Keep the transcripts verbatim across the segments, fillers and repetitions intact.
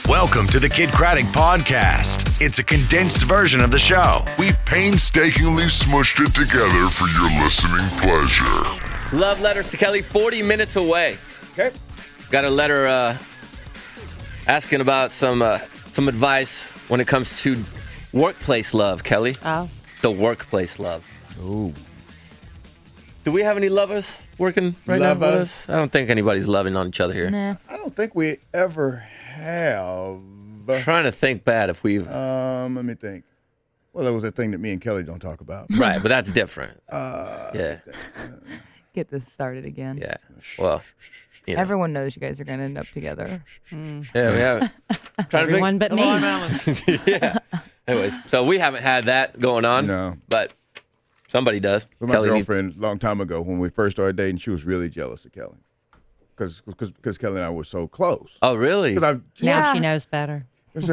Welcome to the Kid Craddock Podcast. It's a condensed version of the show. We painstakingly smushed it together for your listening pleasure. Love letters to Kelly, forty minutes away. Okay. Got a letter uh, asking about some uh, some advice when it comes to workplace love, Kelly. Oh. The workplace love. Ooh. Do we have any lovers working right now with Lovers? us? I don't think anybody's loving on each other here. Nah. I don't think we ever have. Trying to think bad if we've... Um, let me think. Well, that was a thing that me and Kelly don't talk about. Right, but that's different. Uh, Yeah, Get this started again. yeah. Well, you know. Everyone knows you guys are going to end up together. Yeah, we haven't. Trying Everyone to but me. think... yeah. Anyways, so we haven't had that going on. No. But somebody does. But my Kelly needs- girlfriend, a long time ago, when we first started dating, she was really jealous of Kelly. Because Kelly and I were so close. Oh, really? 'Cause I, Now Yeah. she knows better.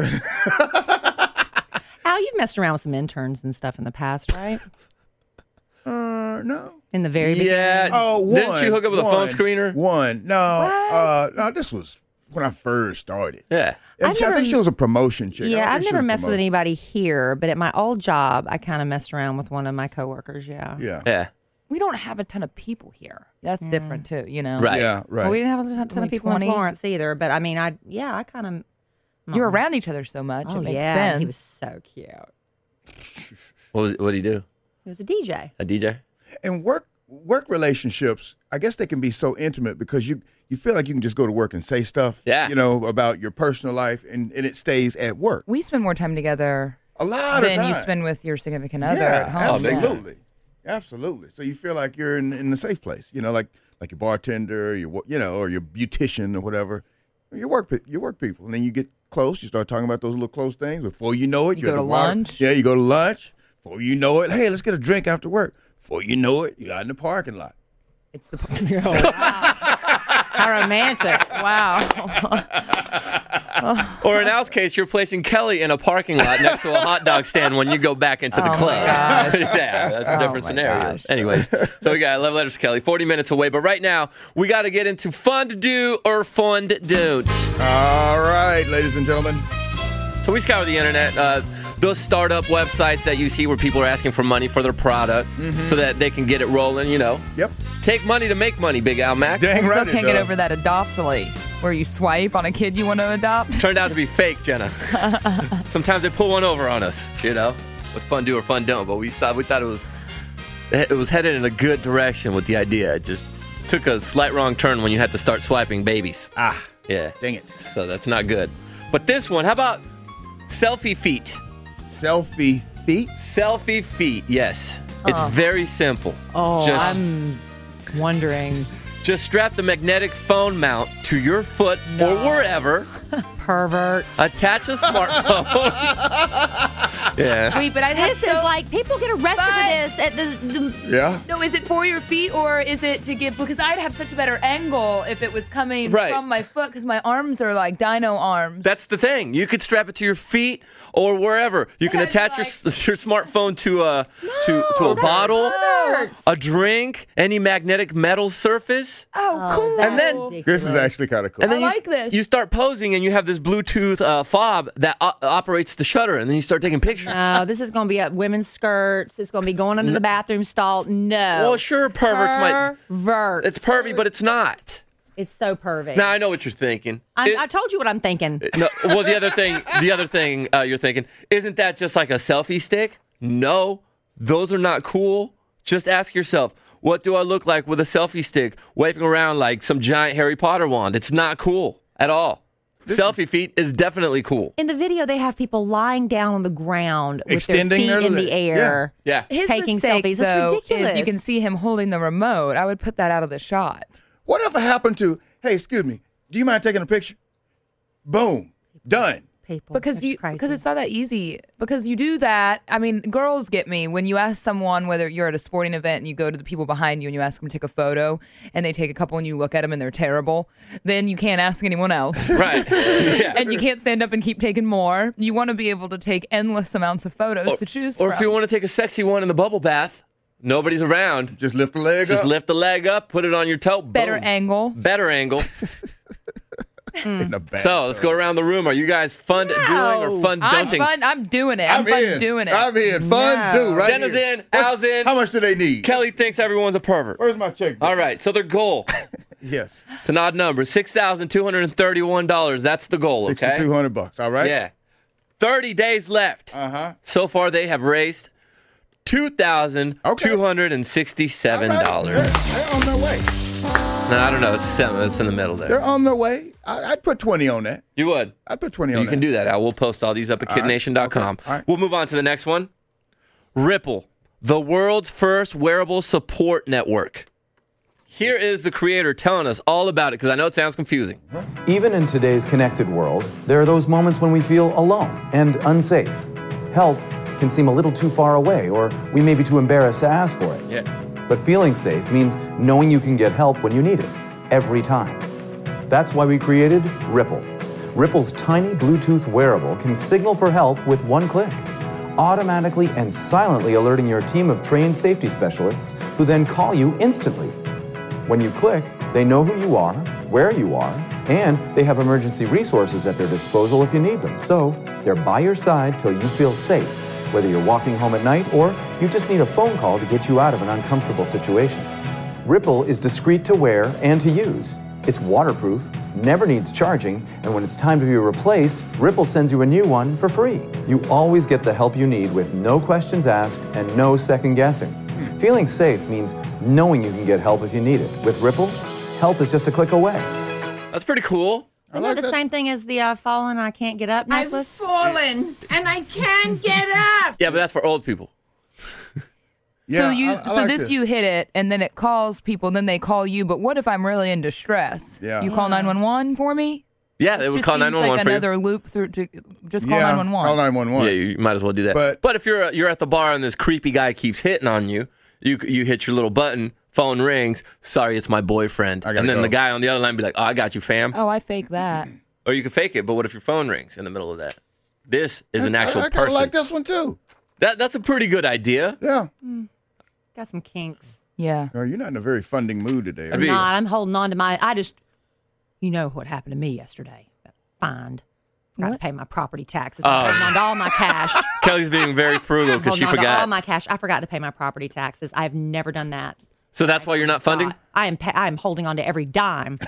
Al, you've messed around with some interns and stuff in the past, right? uh, no. In the very beginning. Yeah. Oh, one. Didn't you hook up with a phone one, screener? One. No. Uh, no, this was when I first started. Yeah. And I've she, I never- think she was a promotion chick. I don't Yeah, I've think she never was messed with promotion. anybody here, but at my old job, I kind of messed around with one of my coworkers. Yeah. Yeah. Yeah. We don't have a ton of people here. That's different too, you know. Right. Yeah, right. Well, we didn't have a ton, ton Only of people twenty? in Florence either, but I mean, I yeah, I kind of. You're around each other so much. Oh it makes yeah, sense. he was so cute. What was? What did he do? He was a D J. A D J? And work work relationships, I guess they can be so intimate because you you feel like you can just go to work and say stuff, Yeah. you know, about your personal life, and, and it stays at work. we spend more time together A lot of than time. you spend with your significant other yeah, at home. big absolutely, absolutely. So you feel like you're in, in a safe place, you know, like like your bartender, your wo- you know, or your beautician or whatever. Your work pe- your work people, and then you get close. You start talking about those little close things. Before you know it, You you're go at to the bar. lunch. Yeah, you go to lunch. Before you know it, hey, let's get a drink after work. Before you know it, you're out in the parking lot. It's the How romantic! wow. Or in Al's case, you're placing Kelly in a parking lot next to a hot dog stand when you go back into the Oh, my club. gosh. Yeah, that's a Oh, different my scenario. gosh. Anyways, so we got love letters to Kelly, forty minutes away. But right now, we got to get into fun to do or fun to don't. All right, ladies and gentlemen. So we scour the internet, uh, those startup websites that you see where people are asking for money for their product so that they can get it rolling, you know. Yep. Take money to make money, Big Al Mac. Dang I right. still it can't get does. over that Adoptly, where you swipe on a kid you want to adopt. Turned out to be fake, Jenna. Sometimes they pull one over on us, you know, with fun do or fun don't. But we thought we thought it was it was headed in a good direction with the idea. It just took a slight wrong turn when you had to start swiping babies. Ah, Yeah, dang it. so that's not good. But this one, how about selfie feet? Selfie feet. Selfie feet, yes. It's very simple. Oh, just I'm wondering, just strap the magnetic phone mount to your foot or wherever. perverts. Attach a smartphone. Yeah. Wait, but I'd have This is so- like people get arrested But- for this at the. the Yeah. No, is it for your feet or is it to give? Because I'd have such a better angle if it was coming Right. from my foot because my arms are like dino arms. That's the thing. You could strap it to your feet or wherever. You can I'd attach like- your your smartphone to a to to a bottle, hurts. a drink, any magnetic metal surface, oh, cool. And then- This is actually kind of cool. and then I you, like this. you start posing and you have this Bluetooth uh, fob that o- operates the shutter, and then you start taking pictures. No, this is going to be at women's skirts. It's going to be going under the bathroom stall. No. Well, sure, perverts might. Pervert. It's pervy, but it's not. It's so pervy. Now I know what you're thinking. I, It- I told you what I'm thinking. No, well, the other thing, the other thing uh, you're thinking, isn't that just like a selfie stick? No, those are not cool. Just ask yourself, what do I look like with a selfie stick waving around like some giant Harry Potter wand? It's not cool at all. Selfie feet is definitely cool. In the video, they have people lying down on the ground with Extending their their feet in leg. the air. Yeah. His Taking mistake, selfies. It's though, ridiculous. is you can see him holding the remote. I would put that out of the shot. Whatever happened to, hey, excuse me, do you mind taking a picture? Boom. Done. People. Because It's you crazy. because it's not that easy. Because you do that. I mean, girls get me when you ask someone whether you're at a sporting event and you go to the people behind you and you ask them to take a photo and they take a couple and you look at them and they're terrible. Then you can't ask anyone else. Right. Yeah. And you can't stand up and keep taking more. You want to be able to take endless amounts of photos to choose Or from. if you want to take a sexy one in the bubble bath, nobody's around. Just lift the leg Just up. lift the leg up, put it on your toe. Better boom. angle. Better angle. In the bath. So let's go around the room. Are you guys fun doing or fun I'm dunting? fun. I'm doing it. I'm, I'm fun in. doing it. I'm in. Fun No. do right Jenna's here. in. What's- Al's in. How much do they need? Kelly thinks everyone's a pervert. Where's my check? All right, so their goal, Yes. it's an odd number, six thousand two hundred thirty-one dollars. That's the goal, okay? sixty-two hundred bucks. All right. Yeah. thirty days left. Uh huh. So far, they have raised two thousand two hundred sixty-seven dollars. They're, they're on their way. No, I don't know. It's, seven, it's in the middle there. They're on their way. I, I'd put twenty on that. You would. I'd put twenty on You that. can do that, Al. We'll post all these up at All kid right. nation dot com. Okay. All right. We'll move on to the next one. Ripple, the world's first wearable support network. Here is the creator telling us all about it because I know it sounds confusing. Even in today's connected world, there are those moments when we feel alone and unsafe. Help can seem a little too far away, or we may be too embarrassed to ask for it. Yeah. But feeling safe means knowing you can get help when you need it, every time. That's why we created Ripple. Ripple's tiny Bluetooth wearable can signal for help with one click, automatically and silently alerting your team of trained safety specialists who then call you instantly. When you click, they know who you are, where you are, and they have emergency resources at their disposal if you need them. So they're by your side till you feel safe, whether you're walking home at night or you just need a phone call to get you out of an uncomfortable situation. Ripple is discreet to wear and to use. It's waterproof, never needs charging, and when it's time to be replaced, Ripple sends you a new one for free. You always get the help you need with no questions asked and no second guessing. Feeling safe means knowing you can get help if you need it. With Ripple, help is just a click away. That's pretty cool. Isn't that the same thing as the uh, fallen I can't get up necklace? fallen and I can't get up. Yeah, but that's for old people. Yeah, so you, I- I so like this, this. you hit it, and then it calls people. Then they call you. But what if I'm really in distress? Yeah. You call nine one one for me. Yeah, they This would just call seems nine one one like for you. another loop through to just call Yeah, nine one one. Call nine one one. Yeah, you might as well do that. But- But if you're uh, you're at the bar and this creepy guy keeps hitting on you, you you hit your little button, phone rings. Sorry, it's my boyfriend. I gotta And then go. the guy on the other line be like, "Oh, I got you, fam." Oh, I fake that. Or you can fake it. But what if your phone rings in the middle of that? This is an I- actual I, I kinda person. like this one too. That that's a pretty good idea. Yeah. Got some kinks. Yeah. No, you're not in a very funding mood today. I'd be- Not. I'm holding on to my. I just, you know what happened to me yesterday? Fined. Got to What? pay my property taxes. I'm holding on to all my cash. Kelly's being very frugal because Holding she on to all forgot. my cash. I forgot to pay my property taxes. I've never done that. So that's why you're not funding. I am. Pa- I am holding on to every dime.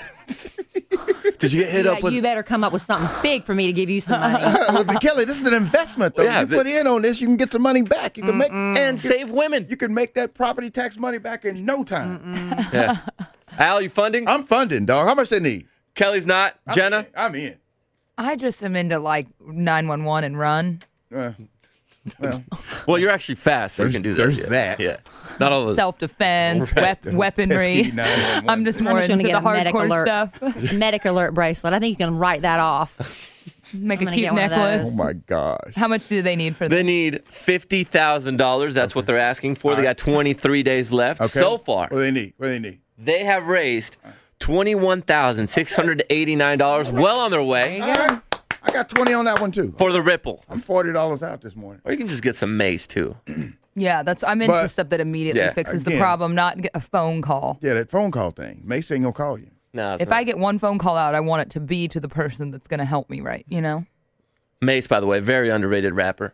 Did you get hit Yeah, up with? you better come up with something big for me to give you some money. Well, Kelly, this is an investment, though. Yeah, you the- put in on this, you can get some money back. You can make and save women. you can make that property tax money back in no time. Yeah. Al, you funding? I'm funding, dog. How much they need? Kelly's not. I'm Jenna. in. I'm in. I just am into like nine one one and run. Uh, well, Well, you're actually fast, so you There's- can do that. there's yeah. that. Yeah. Not all those. Self defense, wep- weaponry. pesky nine one one. I'm just more I'm just into gonna the get a medic hardcore alert. stuff. Medic alert bracelet. I think you can write that off. Make I'm a gonna cute get one of necklace. Oh my gosh. How much do they need for They that? need fifty thousand dollars. That's what they're asking for. They got twenty-three days left. Okay. So far, What do they need? What do they need? they have raised twenty-one thousand six hundred eighty-nine dollars. Well on their way All right. I got twenty on that one too. for the Ripple. I'm forty dollars out this morning. Or you can just get some mace too. Yeah, that's I'm into But- stuff that immediately Yeah, fixes the again- problem, not get a phone call. Yeah, that phone call thing. Mace ain't gonna call you. No, it's If not. I get one phone call out, I want it to be to the person that's going to help me, right? You know? Mace, by the way, very underrated rapper.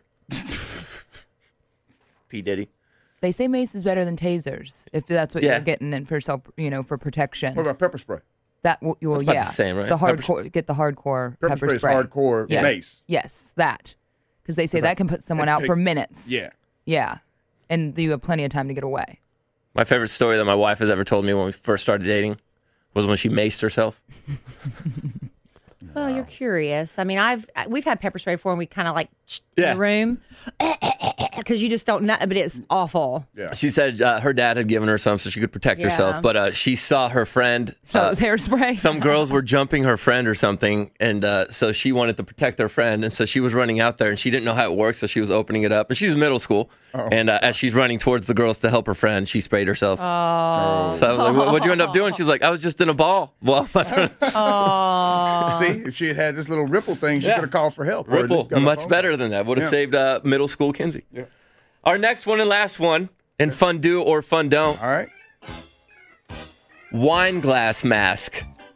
P Diddy. They say mace is better than tasers if that's what Yeah. you're getting in for self, you know, for protection. What about pepper spray? That well, well about yeah, the same, right? The Pepper hardcore, get the hardcore Pepper, pepper, spray is spray. hardcore Yeah. mace. Yes, that because they say that can put someone it out take- for minutes. Yeah. Yeah, and you have plenty of time to get away. My favorite story that my wife has ever told me when we first started dating was when she maced herself. Well, you're curious. I mean, I've we've had pepper spray before, and we kind of like Yeah. in the room because you just don't know. But it's awful. Yeah. She said uh, her dad had given her some so she could protect Yeah. herself, but uh, she saw her friend. So uh, it was hairspray. some girls were jumping her friend or something, and uh, so she wanted to protect her friend, and so she was running out there, and she didn't know how it worked, so she was opening it up, and she's in middle school, and uh, as she's running towards the girls to help her friend, she sprayed herself. Oh. So I was like, what, what'd you end up doing? She was like, I was just in a ball. Well, my friend, See, if she had had this little Ripple thing, she Yeah. could have called for help. or at Ripple, least got a much phone better call. than that. Would have Yeah. saved uh, middle school Kinsey. Yeah. Our next one and last one, in Fun Do or Fun Don't, All right. wine glass mask.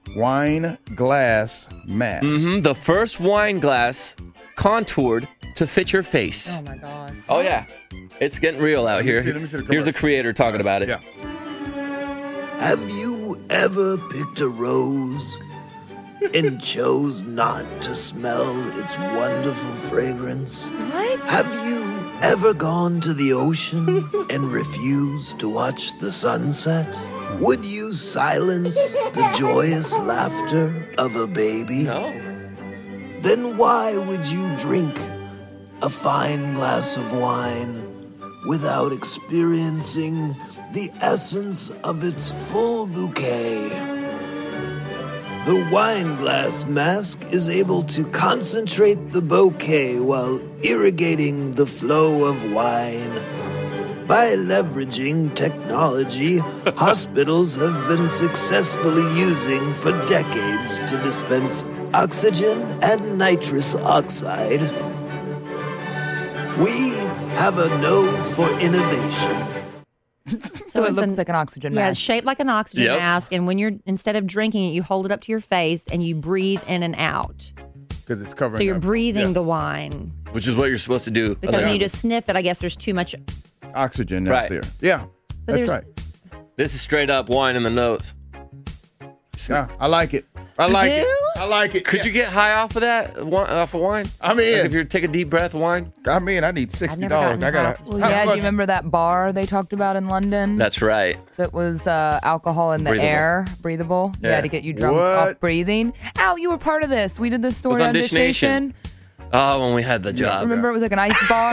wine glass mask. Mm-hmm. The first wine glass contoured to fit your face. Oh my God. Oh yeah, it's getting real out Let me here. see- let me see the Here's the commercial. creator talking about it. Yeah. Have you ever picked a rose and chose not to smell its wonderful fragrance? What? Have you ever gone to the ocean and refused to watch the sunset? Would you silence the joyous laughter of a baby? No. Then why would you drink a fine glass of wine without experiencing the essence of its full bouquet? The wine glass mask is able to concentrate the bouquet while irrigating the flow of wine. By leveraging technology hospitals have been successfully using for decades to dispense oxygen and nitrous oxide. We have a nose for innovation. So it it's looks an- like an oxygen Yeah, mask. it's shaped like an oxygen Yep. mask, and when you're instead of drinking it, you hold it up to your face and you breathe in and out. Because it's covering So you're up. breathing Yeah. the wine. Which is what you're supposed to do. Because Other- when you just sniff it, I guess there's too much. oxygen out Right. there. Yeah, But that's there's- right. This is straight up wine in the nose. Yeah, I like it. I like it. do? I like it. Could you get high off of that? wi- Off of wine? I'm in. Like if you take a deep breath of wine? I mean, I need sixty never dollars. gotten I gotta. high. Well, How yeah, do much- you remember that bar they talked about in London? That's right. that was uh, alcohol in the Breathable. air, breathable. Yeah. Yeah. to get you drunk What? off breathing. Al, you were part of this. We did this story on on Dish Dish Nation. Oh, when we had the job. Remember, it was like an ice bar.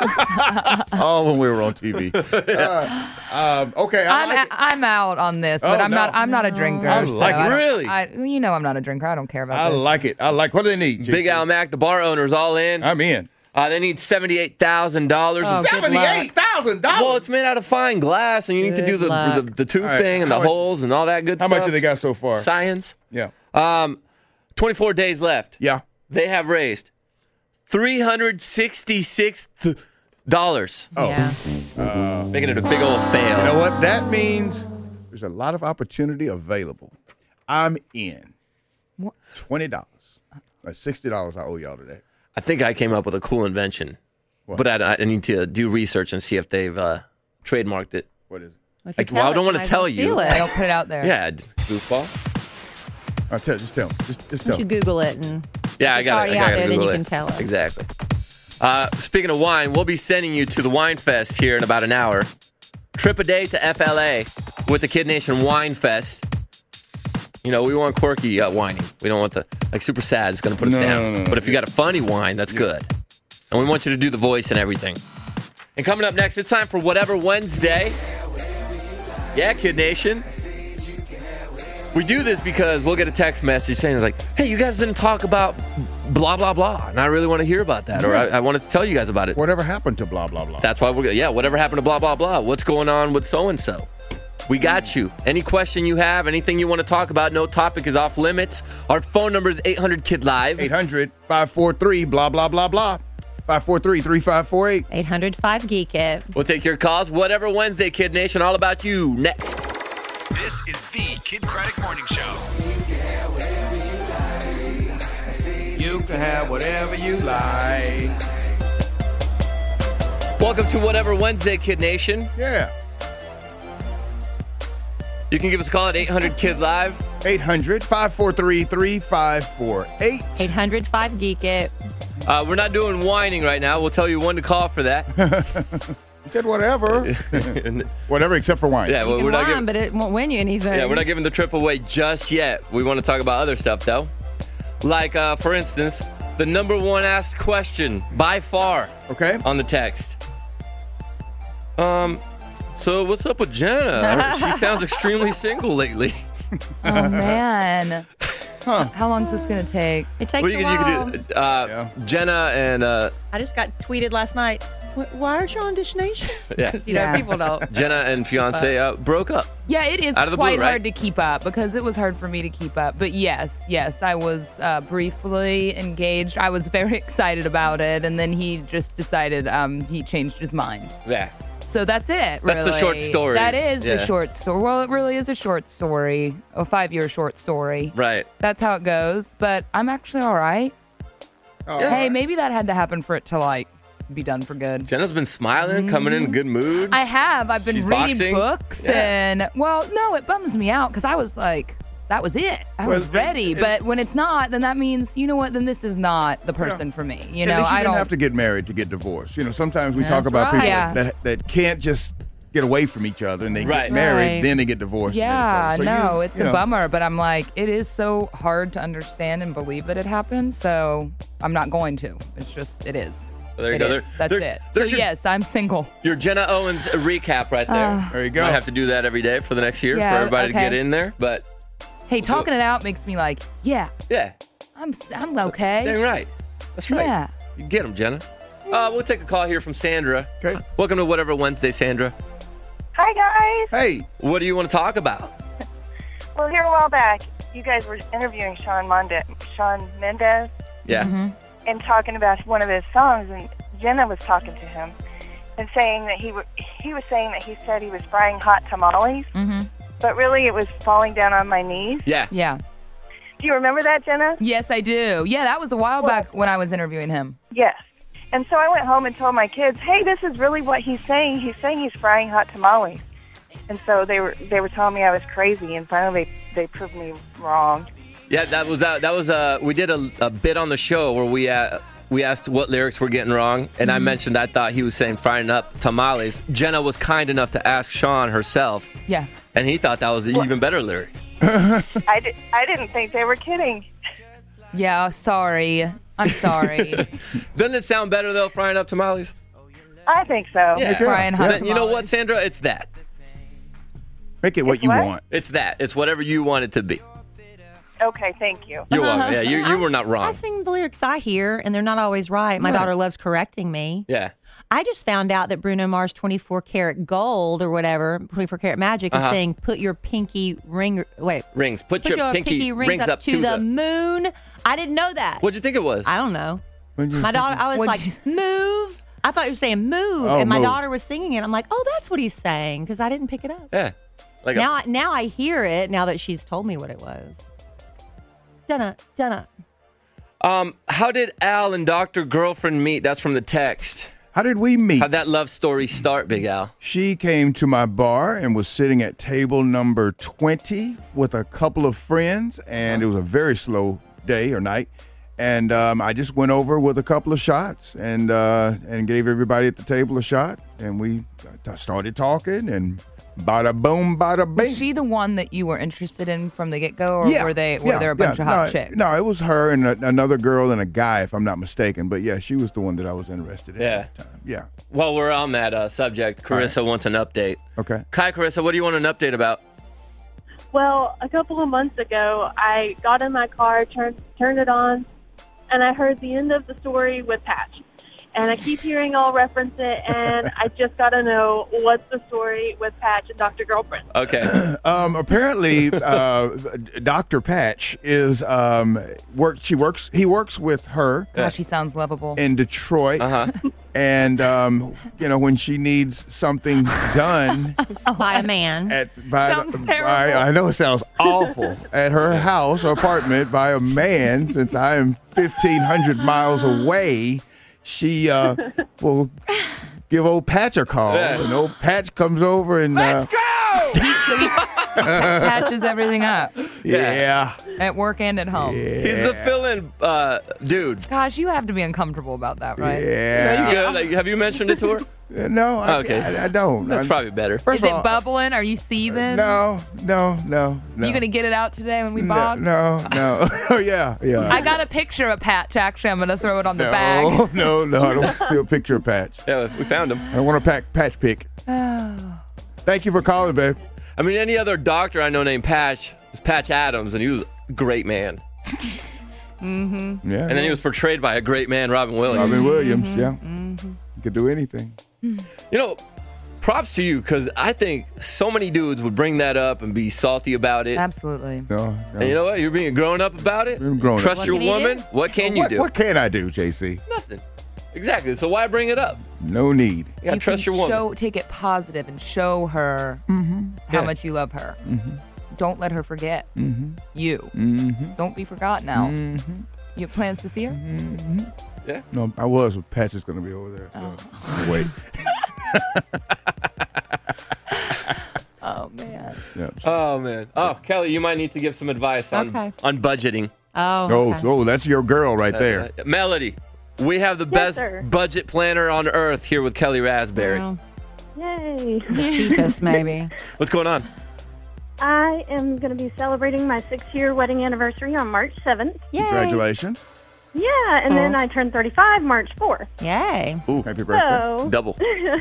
Oh, when we were on T V. uh, um, okay, I I'm like a- it. I'm out on this, but Oh, I'm no. not. I'm not a drinker. I so like I it. don't- Really? I, you know, I'm not a drinker. I don't care about I this. like it. I like. What do they need? Big J C? Al Mac, the bar owners, all in. I'm in. Uh, they need seventy-eight thousand dollars. Oh, good Seventy-eight thousand Well, dollars. it's made out of fine glass, and you need to do Good the, luck. the the tube All right, thing and how the much- holes and all that good How stuff. much do they got so far? Science. Yeah. Um, twenty-four days left. Yeah. They have raised three hundred sixty-six dollars, Oh. Yeah. making it a big old fail. You know what? That means there's a lot of opportunity available. I'm in. What? Twenty dollars. Like sixty dollars I owe y'all today. I think I came up with a cool invention, What? but I, I need to do research and see if they've uh, trademarked it. What is it? If you Like, tell well, I it, don't wanna might as tell well you. steal I it. don't put it out there. Yeah, goofball. I'll tell. Just tell me. Just, just Why tell don't me. you Google it and Yeah, I It's got it. already I out gotta there, then you Google can it. tell us. Exactly. Uh, speaking of wine, we'll be sending you to the Wine Fest here in about an hour. Trip a day to F L A with the Kid Nation Wine Fest. You know, we want quirky uh, whining. We don't want the, like, super sad is going to put us No, down. no, no, no. But if you got a funny wine, that's good. And we want you to do the voice and everything. And coming up next, it's time for Whatever Wednesday. Yeah, Kid Nation. We do this because we'll get a text message saying, like, hey, you guys didn't talk about blah, blah, blah. And I really want to hear about that. Or I, I wanted to tell you guys about it. Whatever happened to blah blah blah? That's why we're, yeah, whatever happened to blah, blah, blah. What's going on with so-and-so? We got you. Any question you have, anything you want to talk about, no topic is off limits. Our phone number is eight hundred kid live. eight hundred, five four three, blah blah blah blah. five four three, three five four eight. eight hundred five geek it. We'll take your calls. Whatever Wednesday, Kid Nation, all about you. Next. This is the Kid Craddock Morning Show. You can have whatever you like. Welcome to Whatever Wednesday, Kid Nation. Yeah. You can give us a call at eight hundred kid live. eight hundred, five four three, three five four eight. eight hundred five geek it. Uh, we're not doing whining right now. We'll tell you when to call for that. You said whatever. Whatever except for wine. Yeah, You well, can we're not whine, giving. but it won't win you anything. Yeah, we're not giving the trip away just yet. We want to talk about other stuff though, like uh, for instance, the number one asked question by far Okay. on the text. Um, so what's up with Jenna? I heard she sounds extremely single lately. Oh man. Huh. How long is this gonna take? It takes Well, you a can, while. you can do uh, Yeah. Jenna and uh, I just got tweeted last night. "Wh- Why aren't you on Dish Nation? Yeah. Because you know Yeah. people don't. Jenna and fiance uh, broke up. Yeah, it is Out of the blue, quite right? hard to keep up because it was hard for me to keep up. But yes, yes, I was uh, briefly engaged. I was very excited about it, and then he just decided um, he changed his mind. Yeah. So that's it, really. That's the short story. That is Yeah. the short story. Well, it really is a short story, a five-year short story. Right. That's how it goes. But I'm actually all right. Oh, Hey, maybe that had to happen for it to, like, be done for good. Jenna's been smiling, coming in a good mood. I have. I've been She's reading boxing. books Yeah. and, well, no, it bums me out because I was like, that was it. I was Well, ready. it- but when it's not, then that means, you know what, then this is not the person for me. You At know, least you I didn't don't. have to get married to get divorced. You know, sometimes we That's talk about right. people Yeah. that, that can't just get away from each other and they Right. get married, Right. then they get divorced. and then Yeah, it's over. So no, you- it's you a know, bummer, but I'm like, it is so hard to understand and believe that it happened. So I'm not going to. It's just, it is. So there you It go. is. There- That's there's- it. So there's your- yes, I'm single. Your Jenna Owens recap right there. There you go. I have to do that every day for the next year Yeah, for everybody to okay. get in there. But Hey, talking it out makes me like, yeah, yeah, I'm I'm okay. dang right. That's right. Yeah. You get them, Jenna. Uh, we'll take a call here from Sandra. Okay. Welcome to Whatever Wednesday, Sandra. Hi, guys. Hey, What do you want to talk about? Well, here a while back, you guys were interviewing Sean Mendez, Sean Mendez Yeah. Mm-hmm. and talking about one of his songs, and Jenna was talking to him and saying that he, w- he was saying that he said he was frying hot tamales, Mm-hmm. but really it was falling down on my knees. Yeah. Yeah. Do you remember that, Jenna? Yes, I do. Yeah, that was a while back when I was interviewing him. Yes. And so I went home and told my kids, hey, this is really what he's saying. He's saying he's frying hot tamales. And so they were they were telling me I was crazy, and finally they, they proved me wrong. Yeah, that was uh, that was uh, we did a, a bit on the show where we uh, we asked what lyrics were getting wrong, and I mentioned I thought he was saying frying up tamales. Jenna was kind enough to ask Sean herself, Yeah. and he thought that was an even better lyric. I, di- I didn't think they were kidding. Yeah, sorry. I'm sorry. Doesn't it sound better though, frying up tamales? I think so. Yeah. Frying hot Then you know what, tamales. Sandra? It's that. make it what It's you what? want. It's that. It's whatever you want it to be. Okay, thank you. You're welcome. Yeah, you you were not I wrong. sing the lyrics I hear, and they're not always right. My Right. daughter loves correcting me. Yeah. I just found out that Bruno Mars twenty-four karat gold or whatever, twenty-four karat magic Uh-huh. is saying put your pinky ring, wait, Rings. Put, put your, pinky, rings, up, to, the, moon. I didn't know that. What'd you think it was? I don't know. What'd you My daughter, I was What'd like, you- move. I thought he was saying move, Oh, and my move. daughter was singing it. I'm like, oh, that's what he's saying because I didn't pick it up. Yeah. Like Now, I, now I hear it. Now that she's told me what it was. Dunna, dunna. a, um, how did Al and Doctor Girlfriend meet? That's from the text. How did we meet? How'd that love story start, Big Al? She came to my bar and was sitting at table number twenty with a couple of friends, and it was a very slow day or night. And um, I just went over with a couple of shots and uh, and gave everybody at the table a shot, and we t- started talking, and bada boom, bada bing. Was she the one that you were interested in from the get go, or yeah, were they were yeah, there a bunch yeah. of hot no, chicks? No, it was her and a, another girl and a guy, if I'm not mistaken. But yeah, she was the one that I was interested in Yeah. at the time. Yeah. While we're on that uh, subject, Carissa wants an update. Okay. Kai, Carissa, what do you want an update about? Well, a couple of months ago, I got in my car, turned turned it on, and I heard the end of the story with Patch. And I keep hearing y'all reference it, and I just got to know what's the story with Patch and Doctor Girlfriend. Okay. Um, apparently, uh, Doctor Patch is um, work. She works. He works with her Gosh, she sounds lovable. in Detroit, Uh-huh. and um, you know when she needs something done By a man. at by, Sounds by- terrible. I know it sounds awful at her house or apartment by a man. Since I am fifteen hundred miles away, she uh, will give old Patch a call, Yeah. and old Patch comes over and uh, go! So he patches everything up yeah, at work and at home. He's the fill-in uh, dude. Gosh, you have to be uncomfortable about that, right? yeah. You good? Like, have you mentioned it to her? No, I, Okay. I, I don't. That's I'm- probably better. First Is of it all, bubbling? Are you seething? No, no, no, no. You gonna get it out today when we no, bog? no, no. Oh yeah, yeah. I got a picture of Patch. Actually, I'm gonna throw it on the no, bag. no, no. I don't want to see a picture of Patch. Yeah, we found him. I don't want a pack, Patch pic. Thank you for calling, babe. I mean, any other doctor I know named Patch is Patch Adams, and he was a great man. Yeah. And then he was portrayed by a great man, Robin Williams. Robin Williams. Mm-hmm. Yeah. You could do anything. You know, props to you, because I think so many dudes would bring that up and be salty about it. Absolutely. No. no. And you know what? You're being grown up about it. I'm grown up. Trust What your can he woman. do? What can you what, do? what can I do, J C? Nothing. Exactly. So why bring it up? No need. You gotta you trust can your woman. Show, take it positive and show her how Yeah. much you love her. Mm-hmm. Don't let her forget Mm-hmm. you. Mm-hmm. Don't be forgotten now. Mm-hmm. You have plans to see her? Mm-hmm. Yeah. No, I was, but Patch is going to be over there. So. Oh. Wait. Oh, man. Yeah. Oh man. Oh, Kelly, you might need to give some advice on Okay. on budgeting. Oh, Oh, okay. oh, that's your girl right there. Uh, Melody, we have the Yes, best sir. budget planner on earth here with Kelly Raspberry. Well, Yay. the cheapest, maybe. What's going on? I am going to be celebrating my six-year wedding anniversary on March seventh. Yay. Congratulations. Yeah, and then Oh. I turn thirty-five March fourth. Yay. Ooh, Happy birthday. So, double.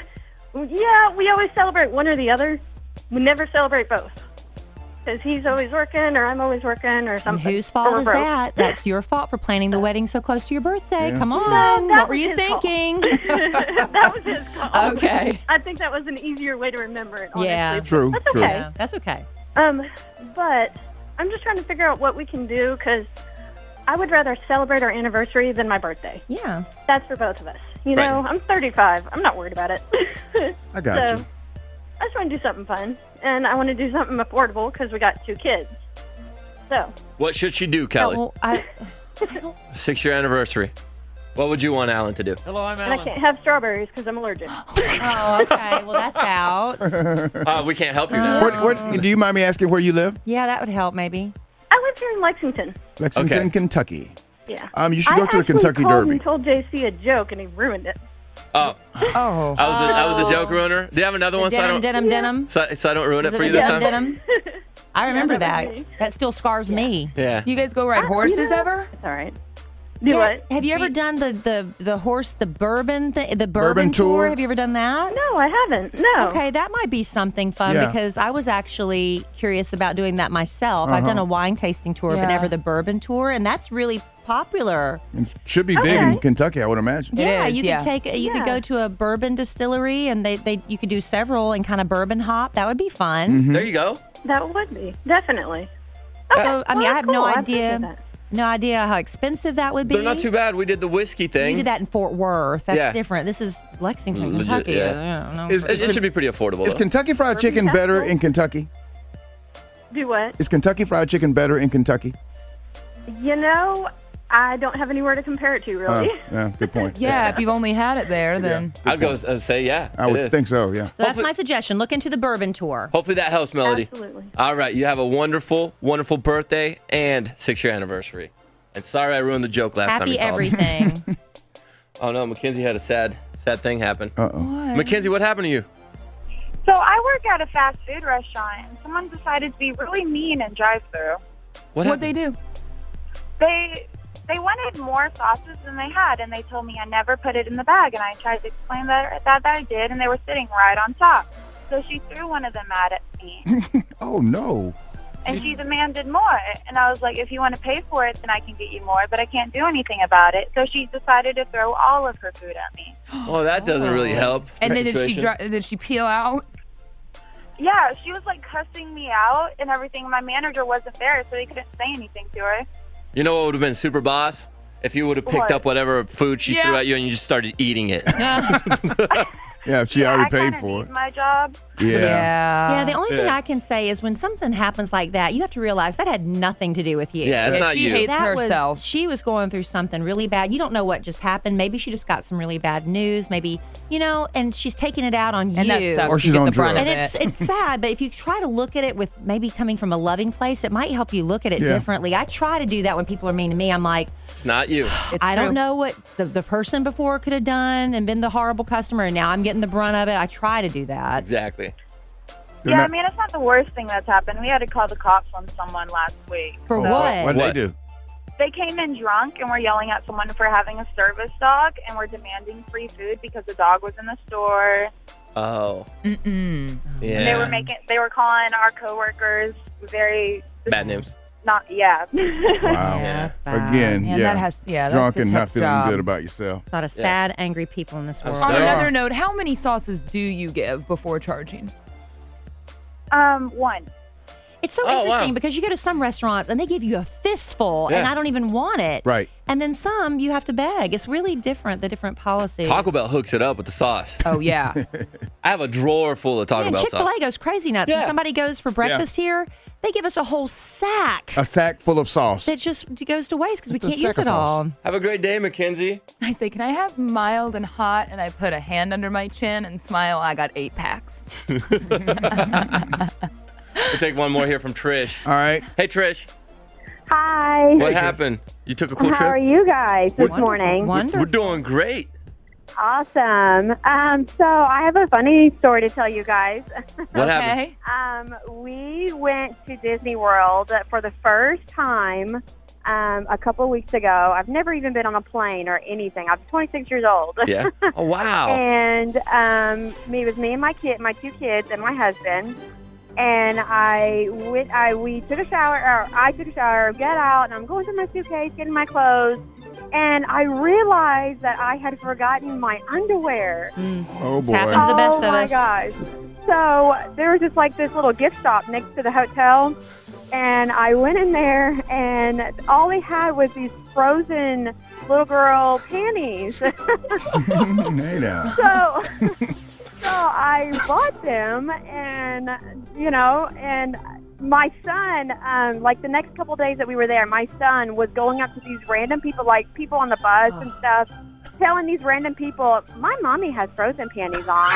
yeah, we always celebrate one or the other. We never celebrate both. Because he's always working, or I'm always working, or And something. whose Or fault we're is broke. that? That's your fault for planning the wedding so close to your birthday. Yeah. Come on. No, that what were was you his fault. thinking? That was his call. Okay. I think that was an easier way to remember it, honestly. Yeah. True, That's true. okay. Yeah, that's okay. Um, but I'm just trying to figure out what we can do, because I would rather celebrate our anniversary than my birthday. Yeah. That's for both of us. You know, Right. I'm thirty-five. I'm not worried about it. I got so, you. I just want to do something fun, and I want to do something affordable because we got two kids. So, What should she do, Kelly? Well, I, Six year anniversary. What would you want Alan to do? Hello, I'm and I can't have strawberries because I'm allergic. oh, okay. Well, that's out. Uh, we can't help you now. What, what, do you mind me asking where you live? Yeah, that would help maybe. I live here in Lexington. Lexington, Okay. Kentucky. Yeah. Um, you should go I to the actually Kentucky called Derby. and told J C a joke, and he ruined it. Oh, Oh. I was a, I was a joke ruiner. Do you have another one so I Denim, don't denim, denim. so, so I don't ruin it Was for it you a this denim, time? denim? I remember Yeah, that that. was me. That still scars me. Yeah. You guys go ride I- horses you know, ever? It's all right. Do Yeah. what? Have you ever done the, the, the horse, the bourbon, th- the bourbon, Bourbon tour? Have you ever done that? No, I haven't. No. Okay, that might be something fun Yeah. because I was actually curious about doing that myself. I've Uh-huh. done a wine tasting tour, but Yeah. never the bourbon tour, and that's really popular. It should be big in Okay. Kentucky, I would imagine. It yeah, is, you yeah. could take you could Yeah. go to a bourbon distillery, and they, they you could do several and kind of bourbon hop. That would be fun. Mm-hmm. There you go. That would be. Definitely. So I mean, Well, I have cool. no I appreciate idea, that. no idea how expensive that would be. They're not too bad. We did the whiskey We thing. did that in Fort Worth. That's Yeah. different. This is Lexington, Legit, Kentucky. yeah. I don't know. Is, It, is, it should be pretty affordable. is though. Kentucky Fried Chicken better in Kentucky? Do what? Is Kentucky Fried Chicken better in Kentucky? You know, I don't have anywhere to compare it to, Uh, really. yeah, good point. Yeah, if you've only had it there, then. I'd go and say yeah. I it would is. think so, yeah. So that's Hopefully- my suggestion. Look into the bourbon tour. Hopefully that helps, Melody. Absolutely. All right, you have a wonderful, wonderful birthday and six year anniversary. And sorry I ruined the joke last time. Happy you called. everything. Oh no, Mackenzie had a sad, sad thing happen. Uh-oh. Mackenzie, what happened to you? So I work at a fast food restaurant, and someone decided to be really mean in drive-through. What What'd happened? they do? They they wanted more sauces than they had, and they told me I never put it in the bag, and I tried to explain that that, that I did, and they were sitting right on top. So she threw one of them at me, Oh, no. and she demanded more. And I was like, if you want to pay for it, then I can get you more, but I can't do anything about it. So she decided to throw all of her food at me. Oh, that doesn't really help. And the then did she situation. dri- did she peel out? Yeah, she was like cussing me out and everything. My manager wasn't there, so he couldn't say anything to her. You know what would have been super boss? If you would have picked What? up whatever food she Yeah. threw at you and you just started eating it. Yeah, if she I already kind paid of for need it. my job. Yeah. Yeah, the only thing Yeah. I can say is when something happens like that, you have to realize that had nothing to do with you. Yeah, it's Yeah, not she you. hates That was- herself. she was going through something really bad. You don't know what just happened. Maybe she just got some really bad news. Maybe, you know, and she's taking it out on And you. that sucks. Or You she's get on the brunt drugs. of And it's it. it's sad, but if you try to look at it with maybe coming from a loving place, it might help you look at it Yeah. differently. I try to do that when people are mean to me. I'm like, It's not you. It's I true. don't know what the, the person before could have done and been the horrible customer, and now I'm getting the brunt of it. I try to do that. Exactly. They're yeah, not- I mean, it's not the worst thing that's happened. We had to call the cops on someone last week. For Oh, what? What'd What? they do? They came in drunk and were yelling at someone for having a service dog and were demanding free food because the dog was in the store. Oh. Mm-mm. Yeah. They were making, they were calling our coworkers very Bad names. not, yeah. Wow. Yeah, that's bad. Again, Man, yeah. that has- yeah, that's Drunk a and not tough feeling job. good about yourself. A lot of sad, angry people in this world. On There another are. note, how many sauces do you give before charging? um, one. It's so Oh, interesting wow. because you go to some restaurants and they give you a fistful, Yeah. and I don't even want it. Right. And then some you have to beg. It's really different, the different policies. Taco Bell hooks it up with the sauce. Oh, yeah. I have a drawer full of Taco Man, Bell Chick-fil-A sauce. goes crazy nuts. Yeah. When somebody goes for breakfast here, they give us a whole sack A sack full of sauce. that just goes to waste because we It's a can't use sack it of all. sauce. Have a great day, Mackenzie. I say, can I have mild and hot? And I put a hand under my chin and smile. I got eight packs. We'll take one more here from Trish. All right. Hey, Trish. Hi. What happened? You took a cool How trip? are you guys this Wonderful. morning? Wonderful. We're doing great. Awesome. Um, so I have a funny story to tell you guys. What happened? Okay. um, we went to Disney World for the first time um, a couple of weeks ago. I've never even been on a plane or anything. I'm twenty-six years old. Yeah. Oh, wow. And um, me it was me and my kid, my two kids, and my husband. And I went. I we took a shower. Or I took a shower. Get out, and I'm going through my suitcase, getting my clothes, and I realized that I had forgotten my underwear. Oh, boy. Happens to the best oh of my us. gosh! So there was just like this little gift shop next to the hotel, and I went in there, and all they had was these frozen little girl panties. Hey now. So, so I bought them, and you know, and my son, um, like the next couple days that we were there, my son was going up to these random people, like people on the bus and stuff, telling these random people, "My mommy has frozen panties on."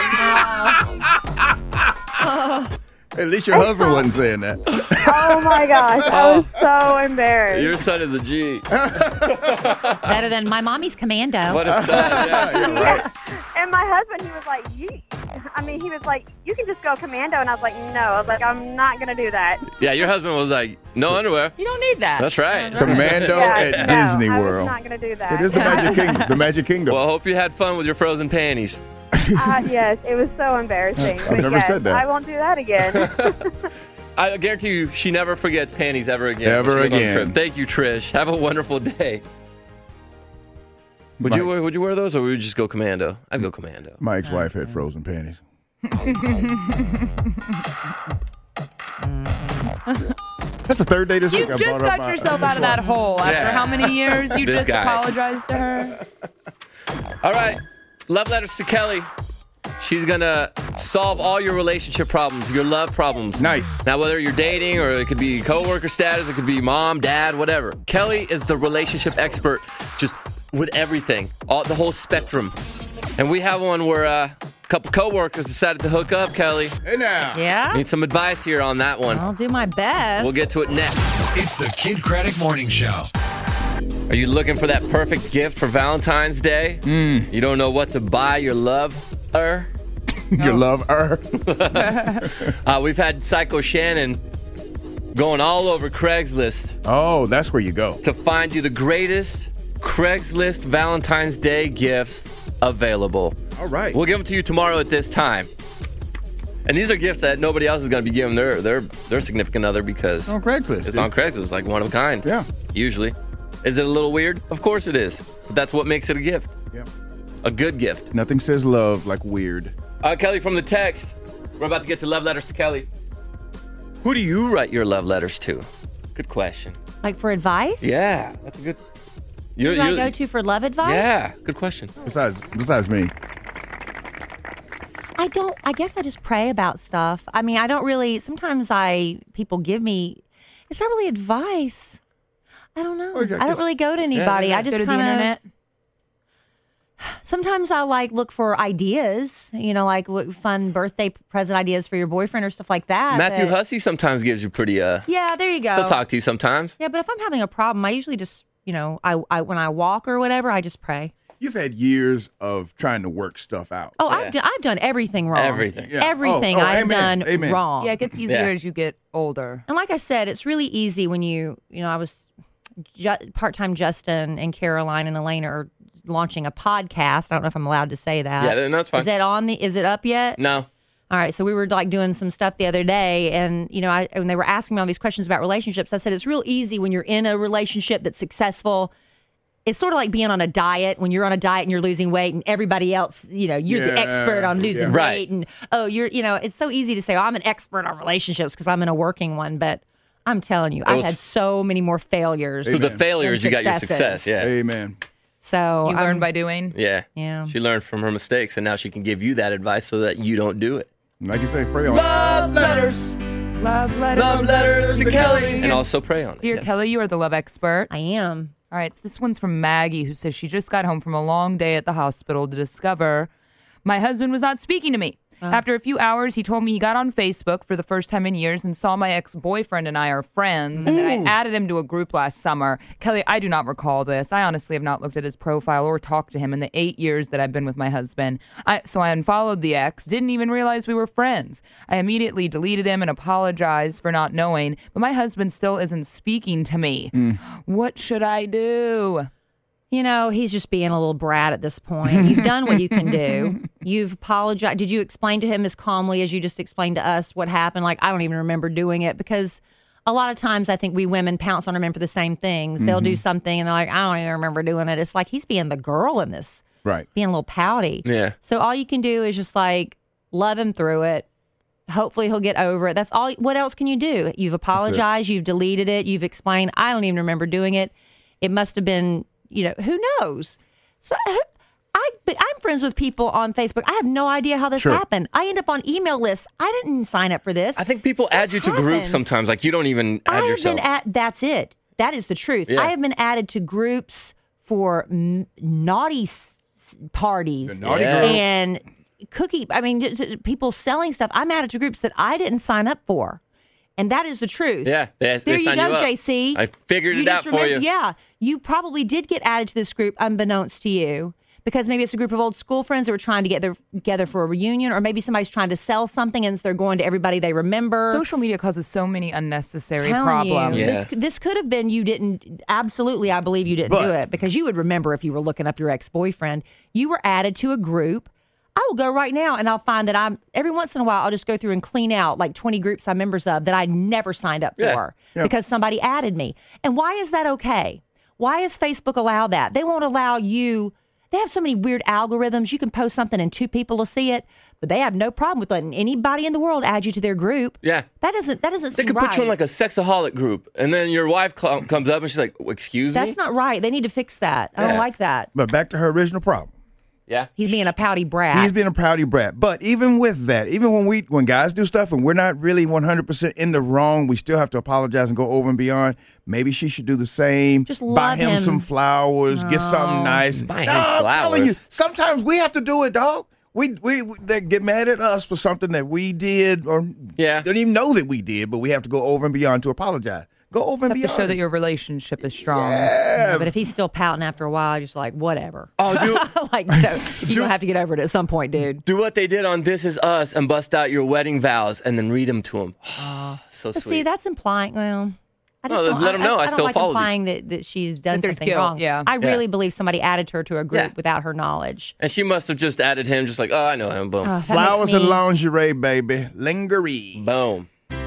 At least your husband wasn't saying that. Oh my gosh, I was so embarrassed. Your son is a G. It's better than my mommy's commando. What a stud. Yeah. Yeah, right. And my husband, he was like, you, I mean, he was like, "You can just go commando," and I was like, "No," I was like, "I'm not gonna do that." Yeah, your husband was like, no underwear. You don't need that. That's right. Commando Yeah, at no, Disney I World. was not gonna do that. It is the Magic Kingdom. The Magic Kingdom. Well, I hope you had fun with your frozen panties. Uh, yes, it was so embarrassing. I've But never yes, said that. I won't do that again. I guarantee you, she never forgets panties ever again. Ever when she goes on a again. trip. Thank you, Trish. Have a wonderful day. Would you Mike. wear, would you wear those, or would you just go commando? I'd go commando. My ex-wife had frozen panties. That's the third day this You week. I just brought up got my- yourself out of that hole after Yeah. how many years you This just guy. apologized to her? All right. Love letters to Kelly. She's going to solve all your relationship problems, your love problems. Nice. Now, whether you're dating or it could be coworker status, it could be mom, dad, whatever. Kelly is the relationship expert, just with everything, all the whole spectrum. And we have one where uh, a couple coworkers decided to hook up, Kelly. Hey now. Yeah? Need some advice here on that one. I'll do my best. We'll get to it next. It's the Kid Craddock Morning Show. Are you looking for that perfect gift for Valentine's Day? Mm. You don't know what to buy your lover? You love her. uh, we've had Psycho Shannon going all over Craigslist Oh, that's where you go. to find you the greatest Craigslist Valentine's Day gifts available. All right. We'll give them to you tomorrow at this time. And these are gifts that nobody else is going to be giving their their their significant other because on Craigslist. it's dude. on Craigslist, like one of a kind. Yeah. Usually. Is it a little weird? Of course it is. But that's what makes it a gift. Yeah. A good gift. Nothing says love like weird. Uh, Kelly from the text. We're about to get to love letters to Kelly. Who do you write your love letters to? Good question. Like for advice? Yeah, that's a good. Who You're, do I you're- go to for love advice? Yeah, good question. Besides, besides me. I don't, I guess I just pray about stuff. I mean, I don't really, sometimes I, people give me, it's not really advice. I don't know. Well, I I guess- don't really go to anybody. yeah. I just Go to the kind of, internet. sometimes I like look for ideas, you know, like what fun birthday present ideas for your boyfriend or stuff like that. Matthew but- Hussey sometimes gives you pretty. Uh, Yeah, there you go. He'll talk to you sometimes. Yeah, but if I'm having a problem, I usually just, you know, I, I when I walk or whatever, I just pray. You've had years of trying to work stuff out. Oh, Yeah. I've, done, I've done everything wrong. Everything. Yeah. Everything Oh, oh, I've amen, done amen. wrong. Yeah, it gets easier Yeah. as you get older. And like I said, it's really easy when you, you know, I was ju- part-time Justin and Caroline and Elena are launching a podcast. I don't know if I'm allowed to say that. Yeah, no, it's fine. Is that on the, is it up yet? No. All right. So we were like doing some stuff the other day and, you know, I, when they were asking me all these questions about relationships, I said, it's real easy when you're in a relationship that's successful it's sort of like being on a diet when you're on a diet and you're losing weight and everybody else, you know, you're the Yeah, expert on losing yeah. weight. Right. And, oh, you're, you know, it's so easy to say, oh, I'm an expert on relationships because I'm in a working one. But I'm telling you, I've was- had so many more failures. Through the Amen. failures, And you got your successes. success. Yeah. Amen. So You learn um, by doing. Yeah. Yeah. She learned from her mistakes, and now she can give you that advice so that you don't do it. Like you say, pray on it. Love letters. Love letters. Love letters to Kelly. And also pray on it. Dear Yes. Kelly, you are the love expert. I am. All right, so this one's from Maggie, who says she just got home from a long day at the hospital to discover my husband was not speaking to me. After a few hours, he told me he got on Facebook for the first time in years and saw my ex-boyfriend and I are friends, and then I added him to a group last summer. Kelly, I do not recall this. I honestly have not looked at his profile or talked to him in the eight years that I've been with my husband. I, so I unfollowed the ex, didn't even realize we were friends. I immediately deleted him and apologized for not knowing, but my husband still isn't speaking to me. What should I do? You know, he's just being a little brat at this point. You've done what you can do. You've apologized. Did you explain to him as calmly as you just explained to us what happened? Like, I don't even remember doing it, because a lot of times I think we women pounce on our men for the same things. They'll Mm-hmm. do something and they're like, I don't even remember doing it. It's like he's being the girl in this, Right. being a little pouty. Yeah. So all you can do is just like love him through it. Hopefully he'll get over it. That's all. What else can you do? You've apologized. You've deleted it. You've explained, I don't even remember doing it. It must have been, you know, who knows? So I, but I'm friends with people on Facebook. I have no idea how this Sure. happened. I end up on email lists. I didn't sign up for this. I think people add you to groups happens. sometimes. Like, you don't even add I have yourself. been at. That's it. That is the truth. Yeah. I have been added to groups for m- naughty s- s- parties The naughty Yeah. girl. and cookie. I mean, just- just people selling stuff. I'm added to groups that I didn't sign up for, and that is the truth. Yeah. They, There they you sign go, up. J C. I figured You it out just for remember- you. Yeah, you probably did get added to this group unbeknownst to you, because maybe it's a group of old school friends that were trying to get their, together for a reunion, or maybe somebody's trying to sell something and so they're going to everybody they remember. Social media causes so many unnecessary Telling you, problems. Yeah. This, this could have been you didn't. Absolutely, I believe you didn't But- do it, because you would remember if you were looking up your ex-boyfriend. You were added to a group. I will go right now and I'll find that I'm every once in a while I'll just go through and clean out like twenty groups I'm members of that I never signed up Yeah. for Yeah. because somebody added me. And why is that okay? Why does Facebook allow that? They won't allow you. They have so many weird algorithms. You can post something and two people will see it, but they have no problem with letting anybody in the world add you to their group. Yeah. That doesn't. That doesn't. They seem could right. put you in like a sexaholic group, and then your wife cl- comes up and she's like, "Excuse me." That's not right. They need to fix that. I Yeah. don't like that. But back to her original problem. Yeah. He's being a pouty brat. He's being a pouty brat. But even with that, even when we when guys do stuff and we're not really one hundred percent in the wrong, we still have to apologize and go over and beyond. Maybe she should do the same. Just buy love him, him. some flowers, get something nice. Buy him No, I'm telling you, flowers. sometimes we have to do it, dog. We, we we they get mad at us for something that we did or Yeah. don't even know that we did, but we have to go over and beyond to apologize. Go over and Have to beyond. show that your relationship is strong. Yeah, but if he's still pouting after a while, just like whatever. Oh, do like no, you don't have to get over it at some point, dude. do what they did on This Is Us and bust out your wedding vows and then read them to him. so But sweet. see, that's implying. Well, I No, just let don't, them know I I, don't still like follow these. implying that, that she's done That there's something guilt, wrong. yeah. I Yeah. really believe somebody added her to a group Yeah. without her knowledge. and she must have just added him, just like, oh, I know him. Boom. Uh, that Flowers makes and me- lingerie, baby. Lingerie. Boom.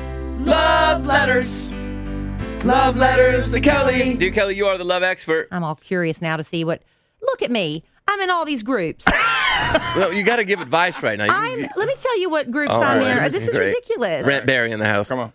Love letters. Love letters to Kelly. Dear Kelly, you are the love expert. I'm all curious now to see what. Look at me. I'm in all these groups. Well, you got to give advice right now. You- I'm. you- Let me tell you what groups Oh, I'm right. in. This is Great. ridiculous. Brent Barry in the house. Come on.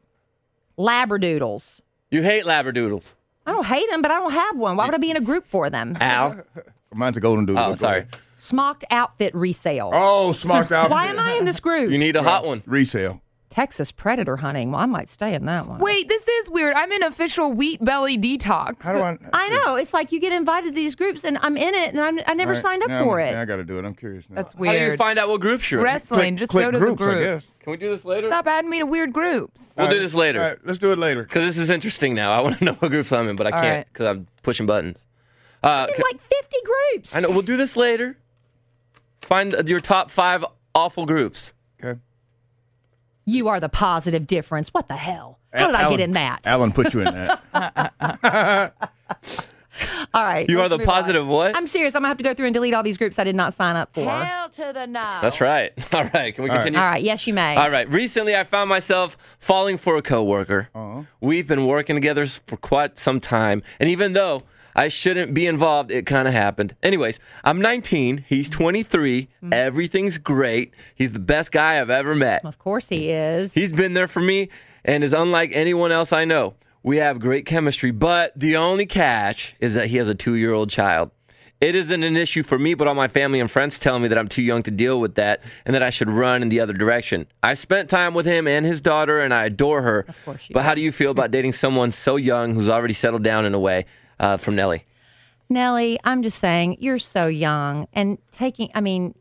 Labradoodles. You hate labradoodles. I don't hate them, but I don't have one. Why would I be in a group for them? Al? Mine's a golden doodle. Oh, Go sorry. ahead. Smocked outfit resale. Oh, smocked out. Why am I in this group? You need a hot one. Resale. Texas predator hunting. Well, I might stay in that one. Wait, this is weird. I'm in official wheat belly detox. How do I? I know. It's like you get invited to these groups, and I'm in it, and I'm, I never All right, signed up now for I'm- it. now I got to do it. I'm curious now. That's How do you weird. find out what groups you're in? Wrestling, Click- just click go to groups, the I groups. guess. Can we do this later? Stop adding me to weird groups. We'll All do right. this later. All right, let's do it later. Because this is interesting now. I want to know what groups I'm in, but I All can't right. because I'm pushing buttons. Uh, There's like fifty groups. I know. We'll do this later. Find your top five awful groups. Okay. You are the positive difference. What the hell? How did I Alan- get in that? Alan put you in that. All right. You are let's the move on. positive what? I'm serious. I'm going to have to go through and delete all these groups I did not sign up for. Hell to the no. That's right. All right. Can we All right. continue? All right. Yes, you may. All right. Recently, I found myself falling for a coworker. Uh-huh. We've been working together for quite some time, and even though I shouldn't be involved. It kind of happened. Anyways, I'm nineteen. He's twenty-three. Mm-hmm. Everything's great. He's the best guy I've ever met. Of course he is. He's been there for me and is unlike anyone else I know. We have great chemistry, but the only catch is that he has a two-year-old child. It isn't an issue for me, but all my family and friends tell me that I'm too young to deal with that and that I should run in the other direction. I spent time with him and his daughter, and I adore her. Of course you But do. how do you feel about dating someone so young who's already settled down in a way? Uh, from Nellie. Nellie, I'm just saying, you're so young and taking, I mean,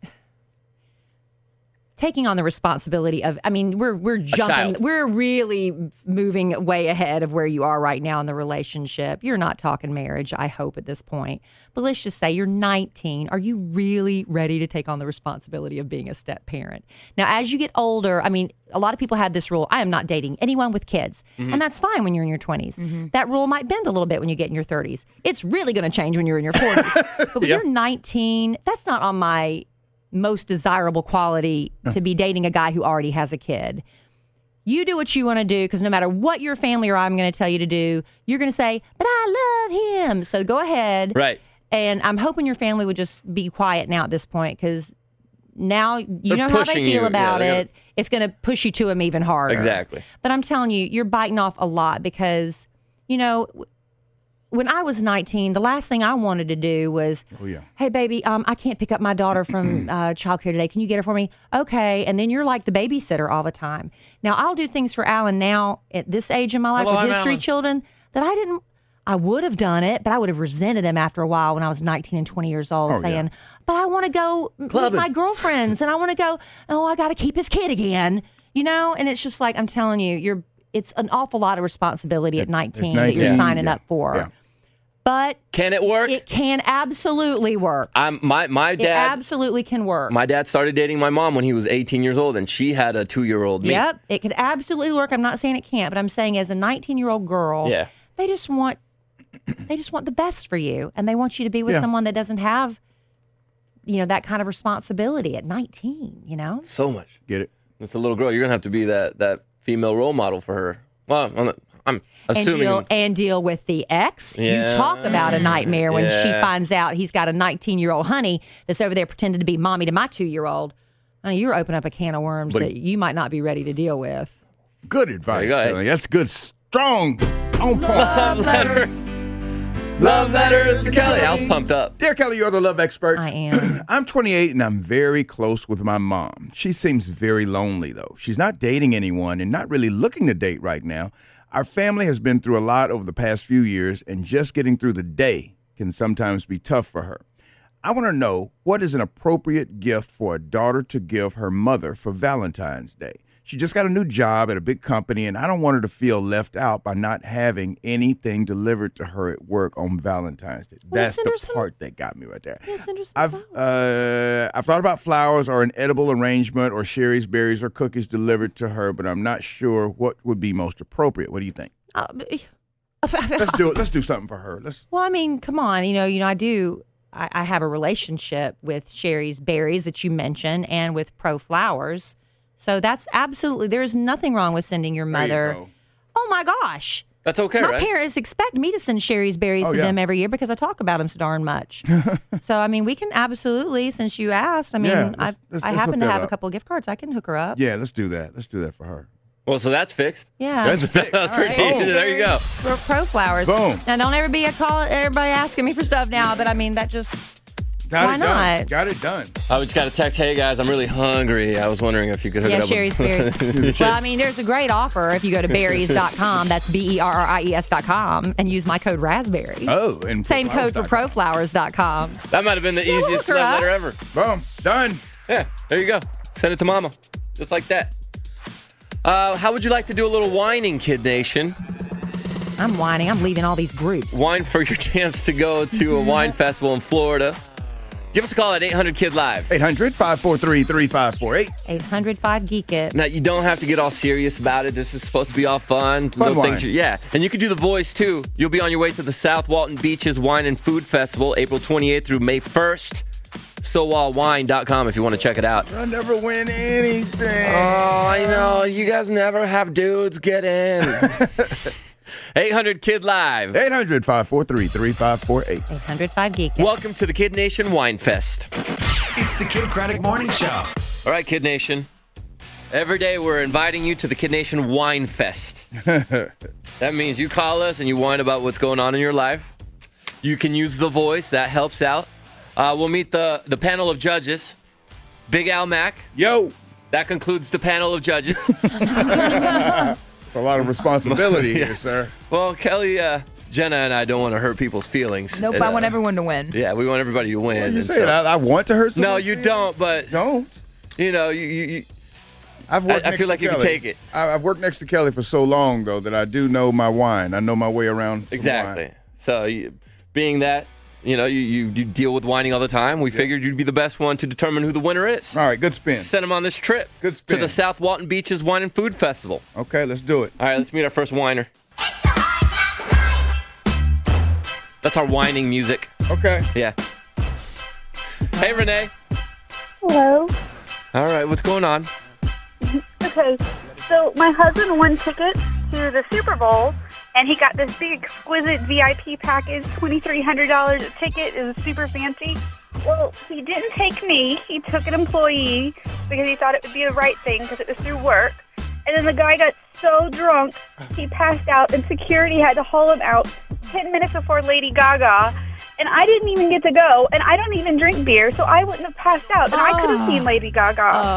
taking on the responsibility of, I mean, we're we're jumping, child. we're really moving way ahead of where you are right now in the relationship. You're not talking marriage, I hope, at this point. But let's just say you're nineteen. Are you really ready to take on the responsibility of being a step parent? Now, as you get older, I mean, a lot of people have this rule, I am not dating anyone with kids. Mm-hmm. And that's fine when you're in your twenties. Mm-hmm. That rule might bend a little bit when you get in your thirties. It's really going to change when you're in your forties. But when Yep. you're nineteen, that's not on my most desirable quality to be dating a guy who already has a kid. You do what you want to do, because no matter what your family or I'm going to tell you to do, you're going to say, but I love him. So go ahead. Right. And I'm hoping your family would just be quiet now at this point, because now you They're know how they pushing feel you. about Yeah, they're it. It's going to push you to him even harder. Exactly. But I'm telling you, you're biting off a lot because, you know, when I was nineteen, the last thing I wanted to do was, Oh, yeah. hey, baby, um, I can't pick up my daughter from uh, childcare today. Can you get her for me? Okay. And then you're like the babysitter all the time. Now, I'll do things for Alan now at this age in my life Hello, with I'm his three Alan. children that I didn't. I would have done it, but I would have resented him after a while when I was nineteen and twenty years old, Oh, yeah. saying, but I want to go meet Clubbing. my girlfriends and I want to go, oh, I got to keep his kid again, you know? And it's just like, I'm telling you, you're. It's an awful lot of responsibility at nineteen, that you're nineteen, signing yeah, up for. yeah. But Can it work? it can absolutely work. I'm my my It dad. absolutely can work. My dad started dating my mom when he was eighteen years old, and she had a two-year-old me. Yep, it could absolutely work. I'm not saying it can't, but I'm saying as a nineteen-year-old girl, Yeah. they just want they just want the best for you, and they want you to be with Yeah. someone that doesn't have, you know, that kind of responsibility at nineteen. You know, So much. Get it? It's a little girl. You're gonna have to be that that female role model for her. Well, I'm, I'm and assuming. deal and deal with the ex. Yeah. You talk about a nightmare when she Yeah. finds out he's got a nineteen-year-old honey that's over there pretending to be mommy to my two-year-old. I mean, you're opening up a can of worms But- that you might not be ready to deal with. Good advice, you go, Kelly. That's good. Strong. On point. Love letters. Love letters to Kelly. I was pumped up. Dear Kelly, you're the love expert. I am. I'm twenty-eight and I'm very close with my mom. She seems very lonely, though. She's not dating anyone and not really looking to date right now. Our family has been through a lot over the past few years, and just getting through the day can sometimes be tough for her. I want to know, what is an appropriate gift for a daughter to give her mother for Valentine's Day? She just got a new job at a big company, and I don't want her to feel left out by not having anything delivered to her at work on Valentine's Day. Well, That's send her the some- part that got me right there. Yeah, send her some I've flowers. uh, I've thought about flowers or an edible arrangement or Sherry's berries or cookies delivered to her, but I'm not sure what would be most appropriate. What do you think? Uh, Let's do it. Let's do something for her. Let's. Well, I mean, come on. You know, you know, I do. I, I have a relationship with Sherry's Berries that you mentioned, and with Pro Flowers. So that's absolutely. There is nothing wrong with sending your There you mother. go. Oh my gosh. That's okay, My right? parents expect me to send Sherry's Berries Oh, to yeah. them every year because I talk about them so darn much. So I mean, we can absolutely. Since you asked, I mean, Yeah, let's- I, let's- I let's happen hook to that have a up. couple of gift cards. I can hook her up. Yeah, let's do that. Let's do that for her. Well, so that's fixed. Yeah. That's fixed. That's pretty All right. easy. There you go. For Pro Flowers. Boom. Now, don't ever be a call. Everybody asking me for stuff now, but I mean, that just. Got Why it done. not? Got it done. I just got a text. Hey guys, I'm really hungry. I was wondering if you could hook Yeah, it up. Sherry's with- Berries. Well, I mean, there's a great offer if you go to berries dot com. That's B E R R I E S dot com and use my code raspberry. Oh, and Same code for pro. proflowers dot com. That might have been the Yeah, we'll easiest hook her love up. letter ever. Boom. Done. Yeah, there you go. Send it to mama. Just like that. Uh, how would you like to do a little whining, Kid Nation? I'm whining. I'm leaving all these groups. Wine for your chance to go to a wine festival in Florida. Give us a call at eight hundred kid live. eight hundred, five four three, three five four eight. eight hundred five geek it. Now, you don't have to get all serious about it. This is supposed to be all fun. Fun Little wine. things. you- Yeah, and you can do the voice, too. You'll be on your way to the South Walton Beaches Wine and Food Festival, April twenty-eighth through May first. so wall wine dot com if you want to check it out. I never win anything. Oh, I know. You guys never have dudes get in. eight hundred Kid Live. eight hundred, five four three, three five four eight. eight hundred five Geek. Welcome to the Kid Nation Wine Fest. It's the Kid Craddock Morning Show. All right, Kid Nation. Every day we're inviting you to the Kid Nation Wine Fest. That means you call us and you whine about what's going on in your life. You can use the voice. That helps out. Uh, we'll meet the, the panel of judges. Big Al Mack. Yo. That concludes the panel of judges. It's a lot of responsibility Yeah. here, sir. Well, Kelly, uh, Jenna, and I don't want to hurt people's feelings. Nope, And, I want uh, everyone to win. Yeah, we want everybody to win. What you and saying? so- I, I want to hurt No, someone? you don't, but... Don't. You know, you... you, you I've I, worked I next feel to like you can Kelly. take it. I, I've worked next to Kelly for so long, though, that I do know my wine. I know my way around some Exactly. wine. So, you, being that, you know, you, you, you deal with whining all the time, we figured you'd be the best one to determine who the winner is. All right, good spin. Send them on this trip Good to spin. the South Walton Beaches Wine and Food Festival. Okay, let's do it. All right, let's meet our first whiner. That's our whining music. Okay. Yeah. Hey, Renee. Hello. All right, what's going on? Okay, so my husband won tickets to the Super Bowl, and he got this big, exquisite V I P package, twenty-three hundred dollars a ticket. It was super fancy. Well, he didn't take me. He took an employee because he thought it would be the right thing because it was through work. And then the guy got so drunk, he passed out, and security had to haul him out ten minutes before Lady Gaga. And I didn't even get to go, and I don't even drink beer, so I wouldn't have passed out, and I could have seen Lady Gaga.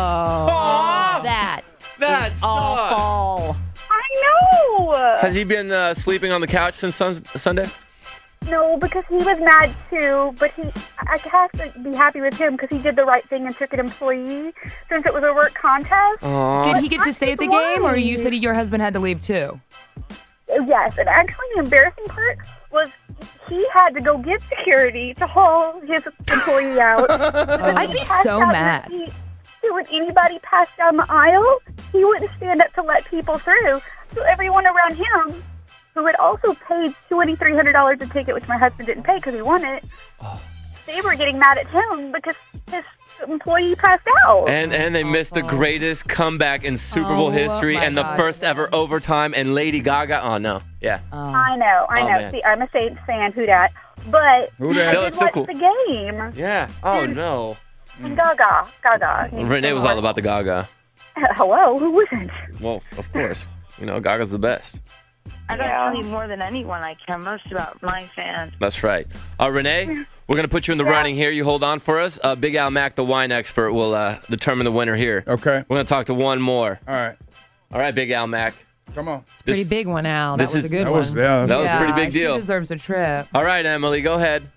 Oh, that That's is awful. I know! Has he been uh, sleeping on the couch since sun- Sunday? No, because he was mad too, but he, I have to be happy with him because he did the right thing and took an employee since it was a work contest. Did he get to stay at the game, or you said your husband had to leave too? Yes, and actually the embarrassing part was he had to go get security to haul his employee out. I'd be so mad. He, when anybody passed down the aisle, he wouldn't stand up to let people through. So everyone around him, who had also paid twenty-three hundred dollars a ticket, which my husband didn't pay because he won it, they were getting mad at him because his employee passed out. And and they missed the greatest comeback in Super Bowl Oh, history my and the God. first ever overtime and Lady Gaga. Oh, no. Yeah. I know, I Oh, know. man. See, I'm a Saints fan, who dat. But Who dat? I Still, did it's still watch cool. the game. Yeah. Oh, no. And Gaga, Gaga. Renee was all about the Gaga. Hello, who wasn't? Well, of course. You know, Gaga's the best. I don't tell you more than anyone. I care most about my fans. That's right. Uh, Renee, we're going to put you in the running here. You hold on for us. Uh, Big Al Mack, the wine expert, will uh, determine the winner here. Okay. We're going to talk to one more. All right. All right, Big Al Mack. Come on. It's a pretty big one, Al. That this was is- a good that one. was- yeah, that was a pretty big she deal. deserves a trip. All right, Emily, go ahead.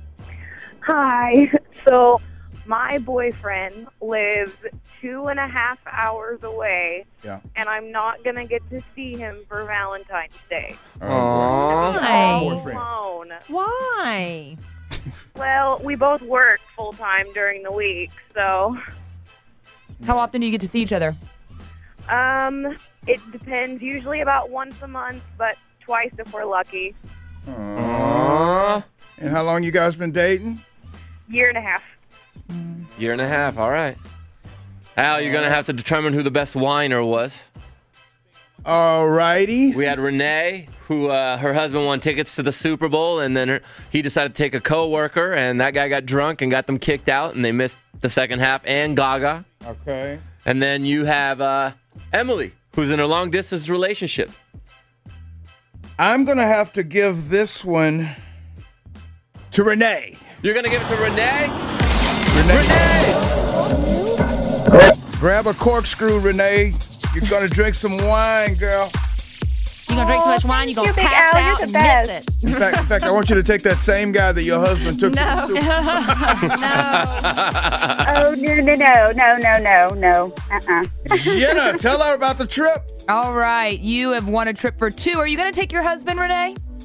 Hi. So my boyfriend lives two and a half hours away, Yeah. and I'm not going to get to see him for Valentine's Day. Aww. All Why? alone. Why? Well, we both work full-time during the week, so How often do you get to see each other? um, it depends. Usually about once a month, but twice if we're lucky. Aww. And how long you guys been dating? Year and a half. Year and a half. All right. Al, you're going to have to determine who the best whiner was. All righty. We had Renee, who uh, her husband won tickets to the Super Bowl, and then her, he decided to take a coworker, and that guy got drunk and got them kicked out, and they missed the second half, and Gaga. Okay. And then you have uh, Emily, who's in a long-distance relationship. I'm going to have to give this one to Renee. You're going to give it to Renee? Grab a corkscrew, Renee. You're going to drink some wine, girl. You're going to drink so much wine, you're going to Big pass Al, you're out the and best. miss it. In fact, in fact, I want you to take that same guy that your husband took to the Super Oh, no, no, no, no, no, no, no. Uh-uh. Jenna, tell her about the trip. All right, you have won a trip for two. Are you going to take your husband, Renee?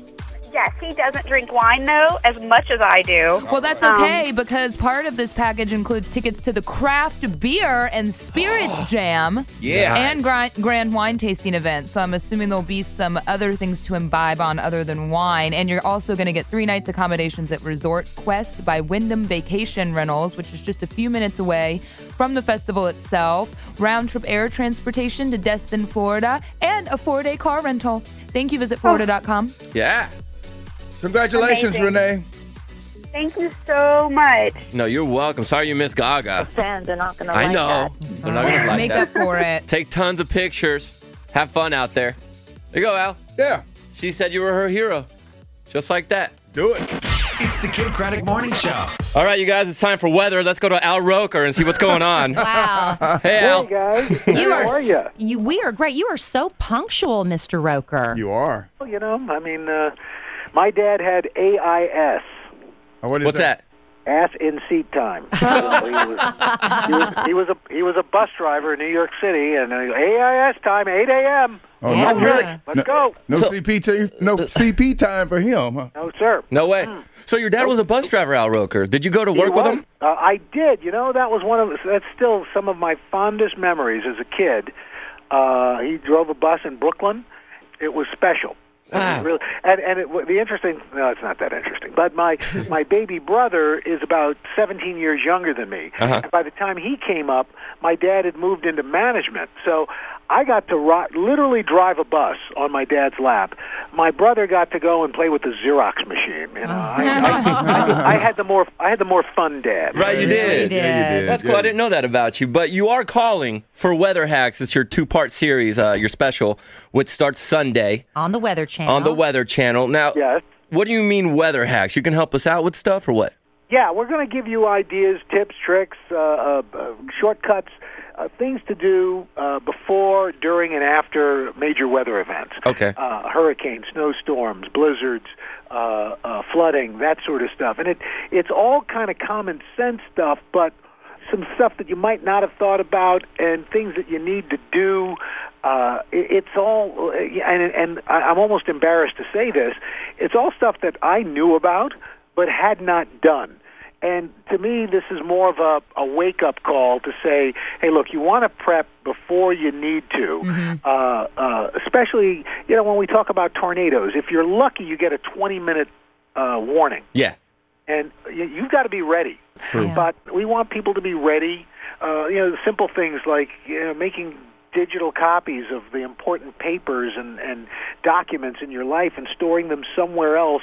Yes, he doesn't drink wine, though, as much as I do. Well, that's Um, okay because part of this package includes tickets to the Craft Beer and Spirits Jam Yeah. and grand, grand wine tasting event. So I'm assuming there'll be some other things to imbibe on other than wine. And you're also going to get three nights accommodations at Resort Quest by Wyndham Vacation Rentals, which is just a few minutes away from the festival itself, round-trip air transportation to Destin, Florida, and a four-day car rental. Thank you. Visit Florida dot com. Yeah. Congratulations, Amazing. Renee. Thank you so much. No, you're welcome. Sorry you missed Gaga. Fans are not going to I like know. that. They're not going to like Make that. up for it. Take tons of pictures. Have fun out there. There you go, Al. Yeah. She said you were her hero. Just like that. Do it. It's the Kid Craddock Morning Show. All right, you guys, it's time for weather. Let's go to Al Roker and see what's going on. Wow. Hey, Al. guys. You How are, are you? you. We are great. You are so punctual, Mister Roker. You are. Well, you know, I mean, uh, my dad had A I S, Oh, what is What's that? ass in seat time. So he, was, he, was, he was a he was a bus driver in New York City, and uh, A I S time, eight a.m. Oh, Yeah. no, really? Let's No, go. no So- C P T, no C P time for him, huh? No, sir. No way. So your dad was a bus driver, Al Roker. Did you go to work He with was. him? Uh, I did. You know, that was one of that's still some of my fondest memories as a kid. Uh, he drove a bus in Brooklyn. It was special. It was Wow. really, and and it, the interesting, no, it's not that interesting. But my my baby brother is about seventeen years younger than me. Uh-huh. And by the time he came up, my dad had moved into management. So I got to ri- literally drive a bus on my dad's lap. My brother got to go and play with the Xerox machine. You know, I, I, I, I had the more I had the more fun dad. Right, you Yeah, did. Yeah, you did. That's Yeah. cool. I didn't know that about you. But you are calling for Weather Hacks. It's your two-part series, uh, your special, which starts Sunday On the Weather Channel. on the Weather Channel. Now, Yes. what do you mean Weather Hacks? You can help us out with stuff or what? Yeah, we're going to give you ideas, tips, tricks, uh, uh, uh, shortcuts, uh, things to do uh, before, during, and after major weather events. Okay. Uh, hurricanes, snowstorms, blizzards, uh, uh, flooding, that sort of stuff. And it it's all kind of common sense stuff, but some stuff that you might not have thought about and things that you need to do. Uh, it, it's all, and, and I- I'm almost embarrassed to say this, it's all stuff that I knew about but had not done. And to me, this is more of a, a wake-up call to say, hey, look, you want to prep before you need to, Mm-hmm. uh, uh, especially, you know, when we talk about tornadoes. If you're lucky, you get a twenty-minute uh, warning. Yeah. And you, you've got to be ready. True. Yeah. But we want people to be ready. Uh, you know, simple things like you know, making digital copies of the important papers and, and documents in your life and storing them somewhere else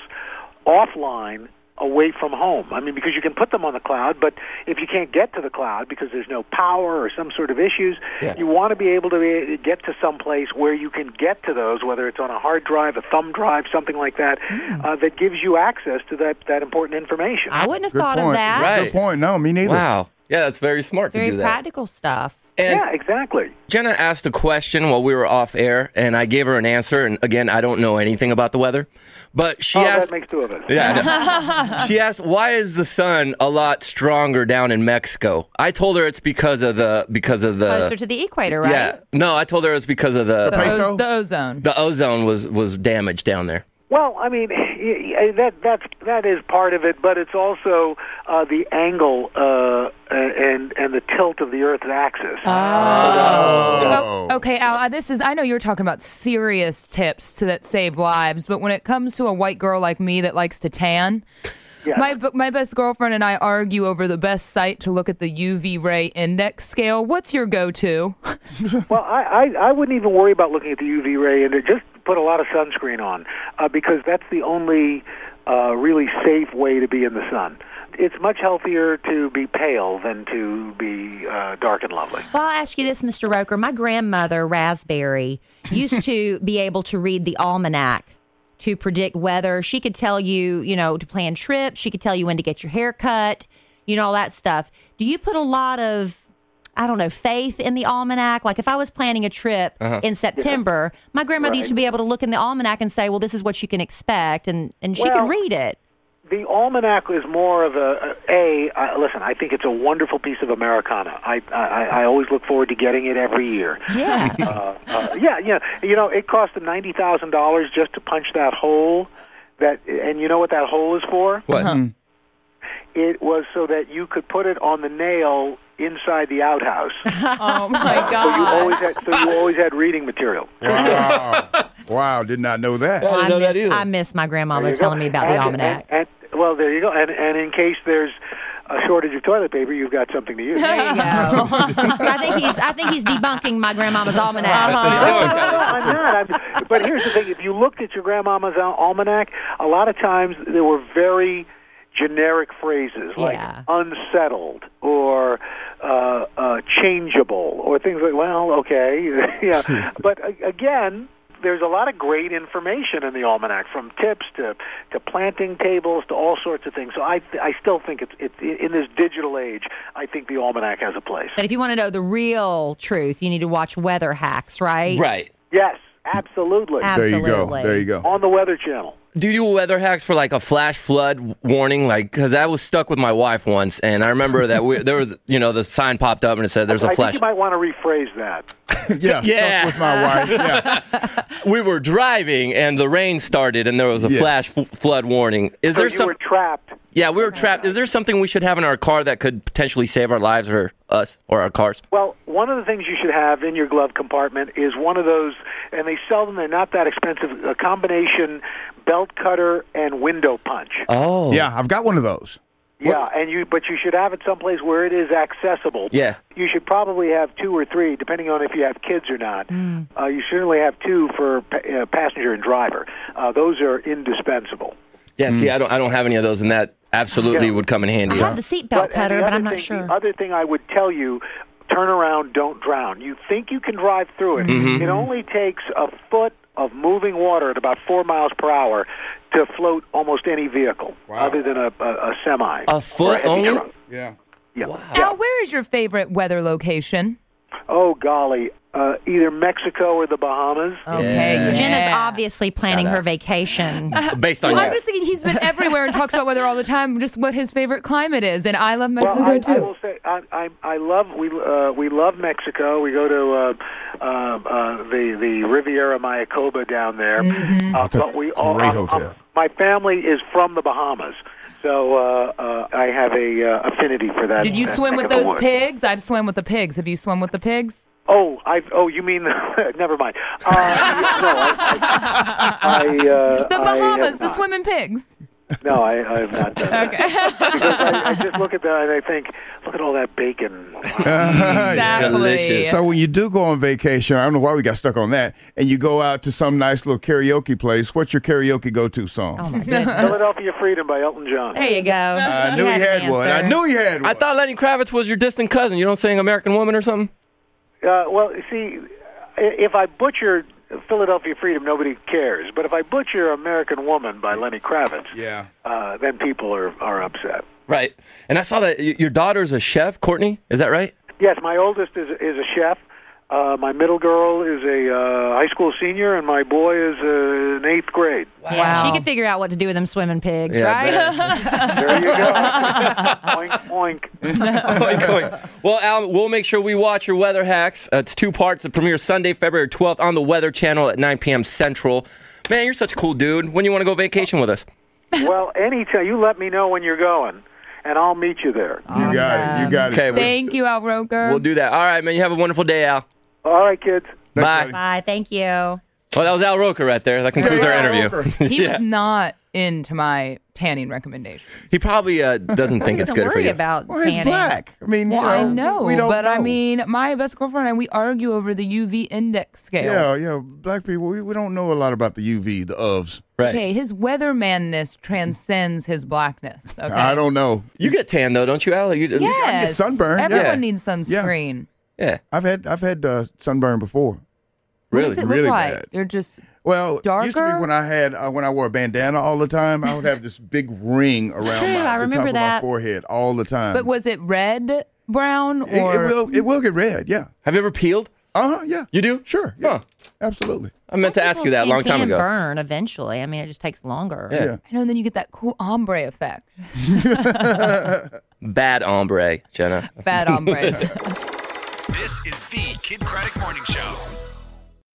offline away from home. I mean, because you can put them on the cloud, but if you can't get to the cloud because there's no power or some sort of issues, Yeah. you want to be able to be, get to some place where you can get to those, whether it's on a hard drive, a thumb drive, something like that, uh, that gives you access to that, that important information. I wouldn't have Good thought point. of that. Right. Good point. No, me neither. Wow. Yeah, that's very smart Very to do that. practical stuff. And yeah, exactly. Jenna asked a question while we were off air, and I gave her an answer. And again, I don't know anything about the weather, but she oh, asked. that makes two of us. Yeah, I know. She asked, "Why is the sun a lot stronger down in Mexico?" I told her it's because of the because of the Closer to the equator, right? yeah. No, I told her it's because of the The, Peso? oz- the ozone. the ozone was was damaged down there. Well, I mean, y- y- that that's that is part of it, but it's also uh, the angle uh, and and the tilt of the Earth's axis. Oh. Okay, Al, uh, this is, I know you're talking about serious tips to that save lives, but when it comes to a white girl like me that likes to tan, Yeah. my my best girlfriend and I argue over the best site to look at the U V ray index scale. What's your go-to? Well, I, I I wouldn't even worry about looking at the U V ray, and just put a lot of sunscreen on uh, because that's the only uh, really safe way to be in the sun. It's much healthier to be pale than to be uh, dark and lovely. Well, I'll ask you this, Mister Roker. My grandmother, Raspberry, used to be able to read the almanac to predict weather. She could tell you, you know, to plan trips. She could tell you when to get your hair cut, you know, all that stuff. Do you put a lot of, I don't know, faith in the almanac? Like if I was planning a trip Uh-huh. in September, my grandmother Right. used to be able to look in the almanac and say, well, this is what you can expect. And, and she Well, could read it. The almanac is more of a, a, a uh, listen, I think it's a wonderful piece of Americana. I, I, I always look forward to getting it every year. Yeah. uh, uh, yeah, yeah. You know, it cost them ninety thousand dollars just to punch that hole that, and you know what that hole is for? What? Mm-hmm. It was so that you could put it on the nail inside the outhouse. Oh my So you God. always had, so you always had reading material. Wow. Wow, did not know that. I didn't know I, that miss, either. I miss my There grandmama you telling go. me about and, the almanac. And, and, well, there you go. And, and in case there's a shortage of toilet paper, you've got something to use. There you go. I think he's I think he's debunking my grandmama's almanac. No, no, no, I'm not. I'm, but here's the thing: if you looked at your grandmama's al- almanac, a lot of times there were very generic phrases like Yeah. unsettled or uh, uh, changeable or things like, well, okay, yeah. But uh, again, there's a lot of great information in the almanac, from tips to, to planting tables to all sorts of things. So I I still think it's it's in this digital age. I think the almanac has a place. But if you want to know the real truth, you need to watch Weather Hacks, right? Right. Yes, absolutely. There you go. Absolutely. There you go. On the Weather Channel. Do you do weather hacks for like a flash flood warning? Like, because I was stuck with my wife once, and I remember that we, there was, you know, the sign popped up and it said there's a I flash. think you might want to rephrase that. yeah, Yeah. stuck with my wife. Yeah. We were driving and the rain started and there was a Yes. flash f- flood warning. Is So there you some? were trapped. Yeah, we were trapped. Is there something we should have in our car that could potentially save our lives or us or our cars? Well, one of the things you should have in your glove compartment is one of those, and they sell them, they're not that expensive, a combination belt cutter and window punch. Oh. Yeah, I've got one of those. Yeah, and you, but you should have it someplace where it is accessible. Yeah. You should probably have two or three, depending on if you have kids or not. Mm. Uh, you certainly have two for pa- uh, passenger and driver. Uh, those are indispensable. Yeah, see, I don't I don't have any of those, and that absolutely Yeah. would come in handy. I have the seatbelt cutter, the but other I'm not thing, sure. The other thing I would tell you, turn around, don't drown. You think you can drive through it. Mhm. It only takes a foot of moving water at about four miles per hour to float almost any vehicle, other than a, a, a semi. A or foot heavy only? truck. Yeah. Yeah. Al, where is your favorite weather location? Oh, golly. Uh, either Mexico or the Bahamas. Okay. Yeah. Jenna's obviously planning Shout out. her vacation. Based on Well, you. I'm just thinking he's been everywhere and talks about weather all the time, just what his favorite climate is. And I love Mexico, well, I, too. I will say I, I, I love we uh, we love Mexico. We go to uh, uh, uh, the the Riviera Mayacoba down there. Mm-hmm. Uh, but we all great uh, hotel. uh, my family is from the Bahamas, so uh, uh, I have a uh, affinity for that. Did you that swim neck with of the those woods. pigs? I've swum with the pigs. Have you swum with the pigs? Oh, I oh you mean never mind. Uh, no, I, I, I uh, The I have Bahamas, the not. swimming pigs. No, I, I have not done that. Okay. Because I, I just look at that and I think, look at all that bacon. Exactly. So when you do go on vacation, I don't know why we got stuck on that, and you go out to some nice little karaoke place, what's your karaoke go-to song? Oh, my goodness. Philadelphia Freedom by Elton John. There you go. I You knew he an had one. I answer. knew he had one. I thought Lenny Kravitz was your distant cousin. You don't sing American Woman or something? Uh, well, see, if I butcher Philadelphia Freedom, nobody cares. But if I butcher American Woman by Lenny Kravitz, yeah, uh, then people are, are upset. Right. And I saw that y- your daughter's a chef, Courtney. Is that right? Yes, my oldest is is a chef. Uh, my middle girl is a uh, high school senior, and my boy is uh, in eighth grade. Yeah, she could figure out what to do with them swimming pigs, Yeah, right? There you go. Oink, oink. Oink, oink. Well, Al, we'll make sure we watch your weather hacks. Uh, it's two parts. It premieres Sunday, February twelfth on the Weather Channel at nine p.m. Central. Man, you're such a cool dude. When do you want to go vacation with us? Well, anytime you let me know when you're going, and I'll meet you there. You got it. You got it. Okay, Thank you, Al Roker. we'll do that. All right, man. You have a wonderful day, Al. All right, kids. Bye. Bye. Thank you. Well, that was Al Roker right there. That concludes Yeah, our Al interview. Roker. He Yeah. was not into my tanning recommendations. He probably uh, doesn't think it's Doesn't good for worry you. about Well, he's tanning. black. I mean, you Well, I know, know, we don't but know. I mean, my best girlfriend and I, we argue over the U V index scale. yeah, yeah, black people, we, we don't know a lot about the U V, the U Vs. Right. Okay, his weathermanness transcends his blackness. Okay, I don't know. You get tan though, don't you, Al? You, Yes, get sunburn, Everyone yeah. needs sunscreen. Yeah. I've had I've had uh, sunburn before. What Really? does it Really look like? bad. You're just Well, it used to Darker? be when I had uh, when I wore a bandana all the time, I would have this big ring around true, my, I the remember top that. of my forehead all the time. But was it red, brown, or it, it will it will get red, yeah. Have you ever peeled? Uh huh, yeah. You do? Sure, yeah, Huh. absolutely. I meant to ask you that a People long time can ago. burn eventually. I mean, it just takes longer. Yeah. Yeah. I know? And then you get that cool ombre effect. Bad ombre, Jenna. Bad ombres. This is the Kid Craddock Morning Show.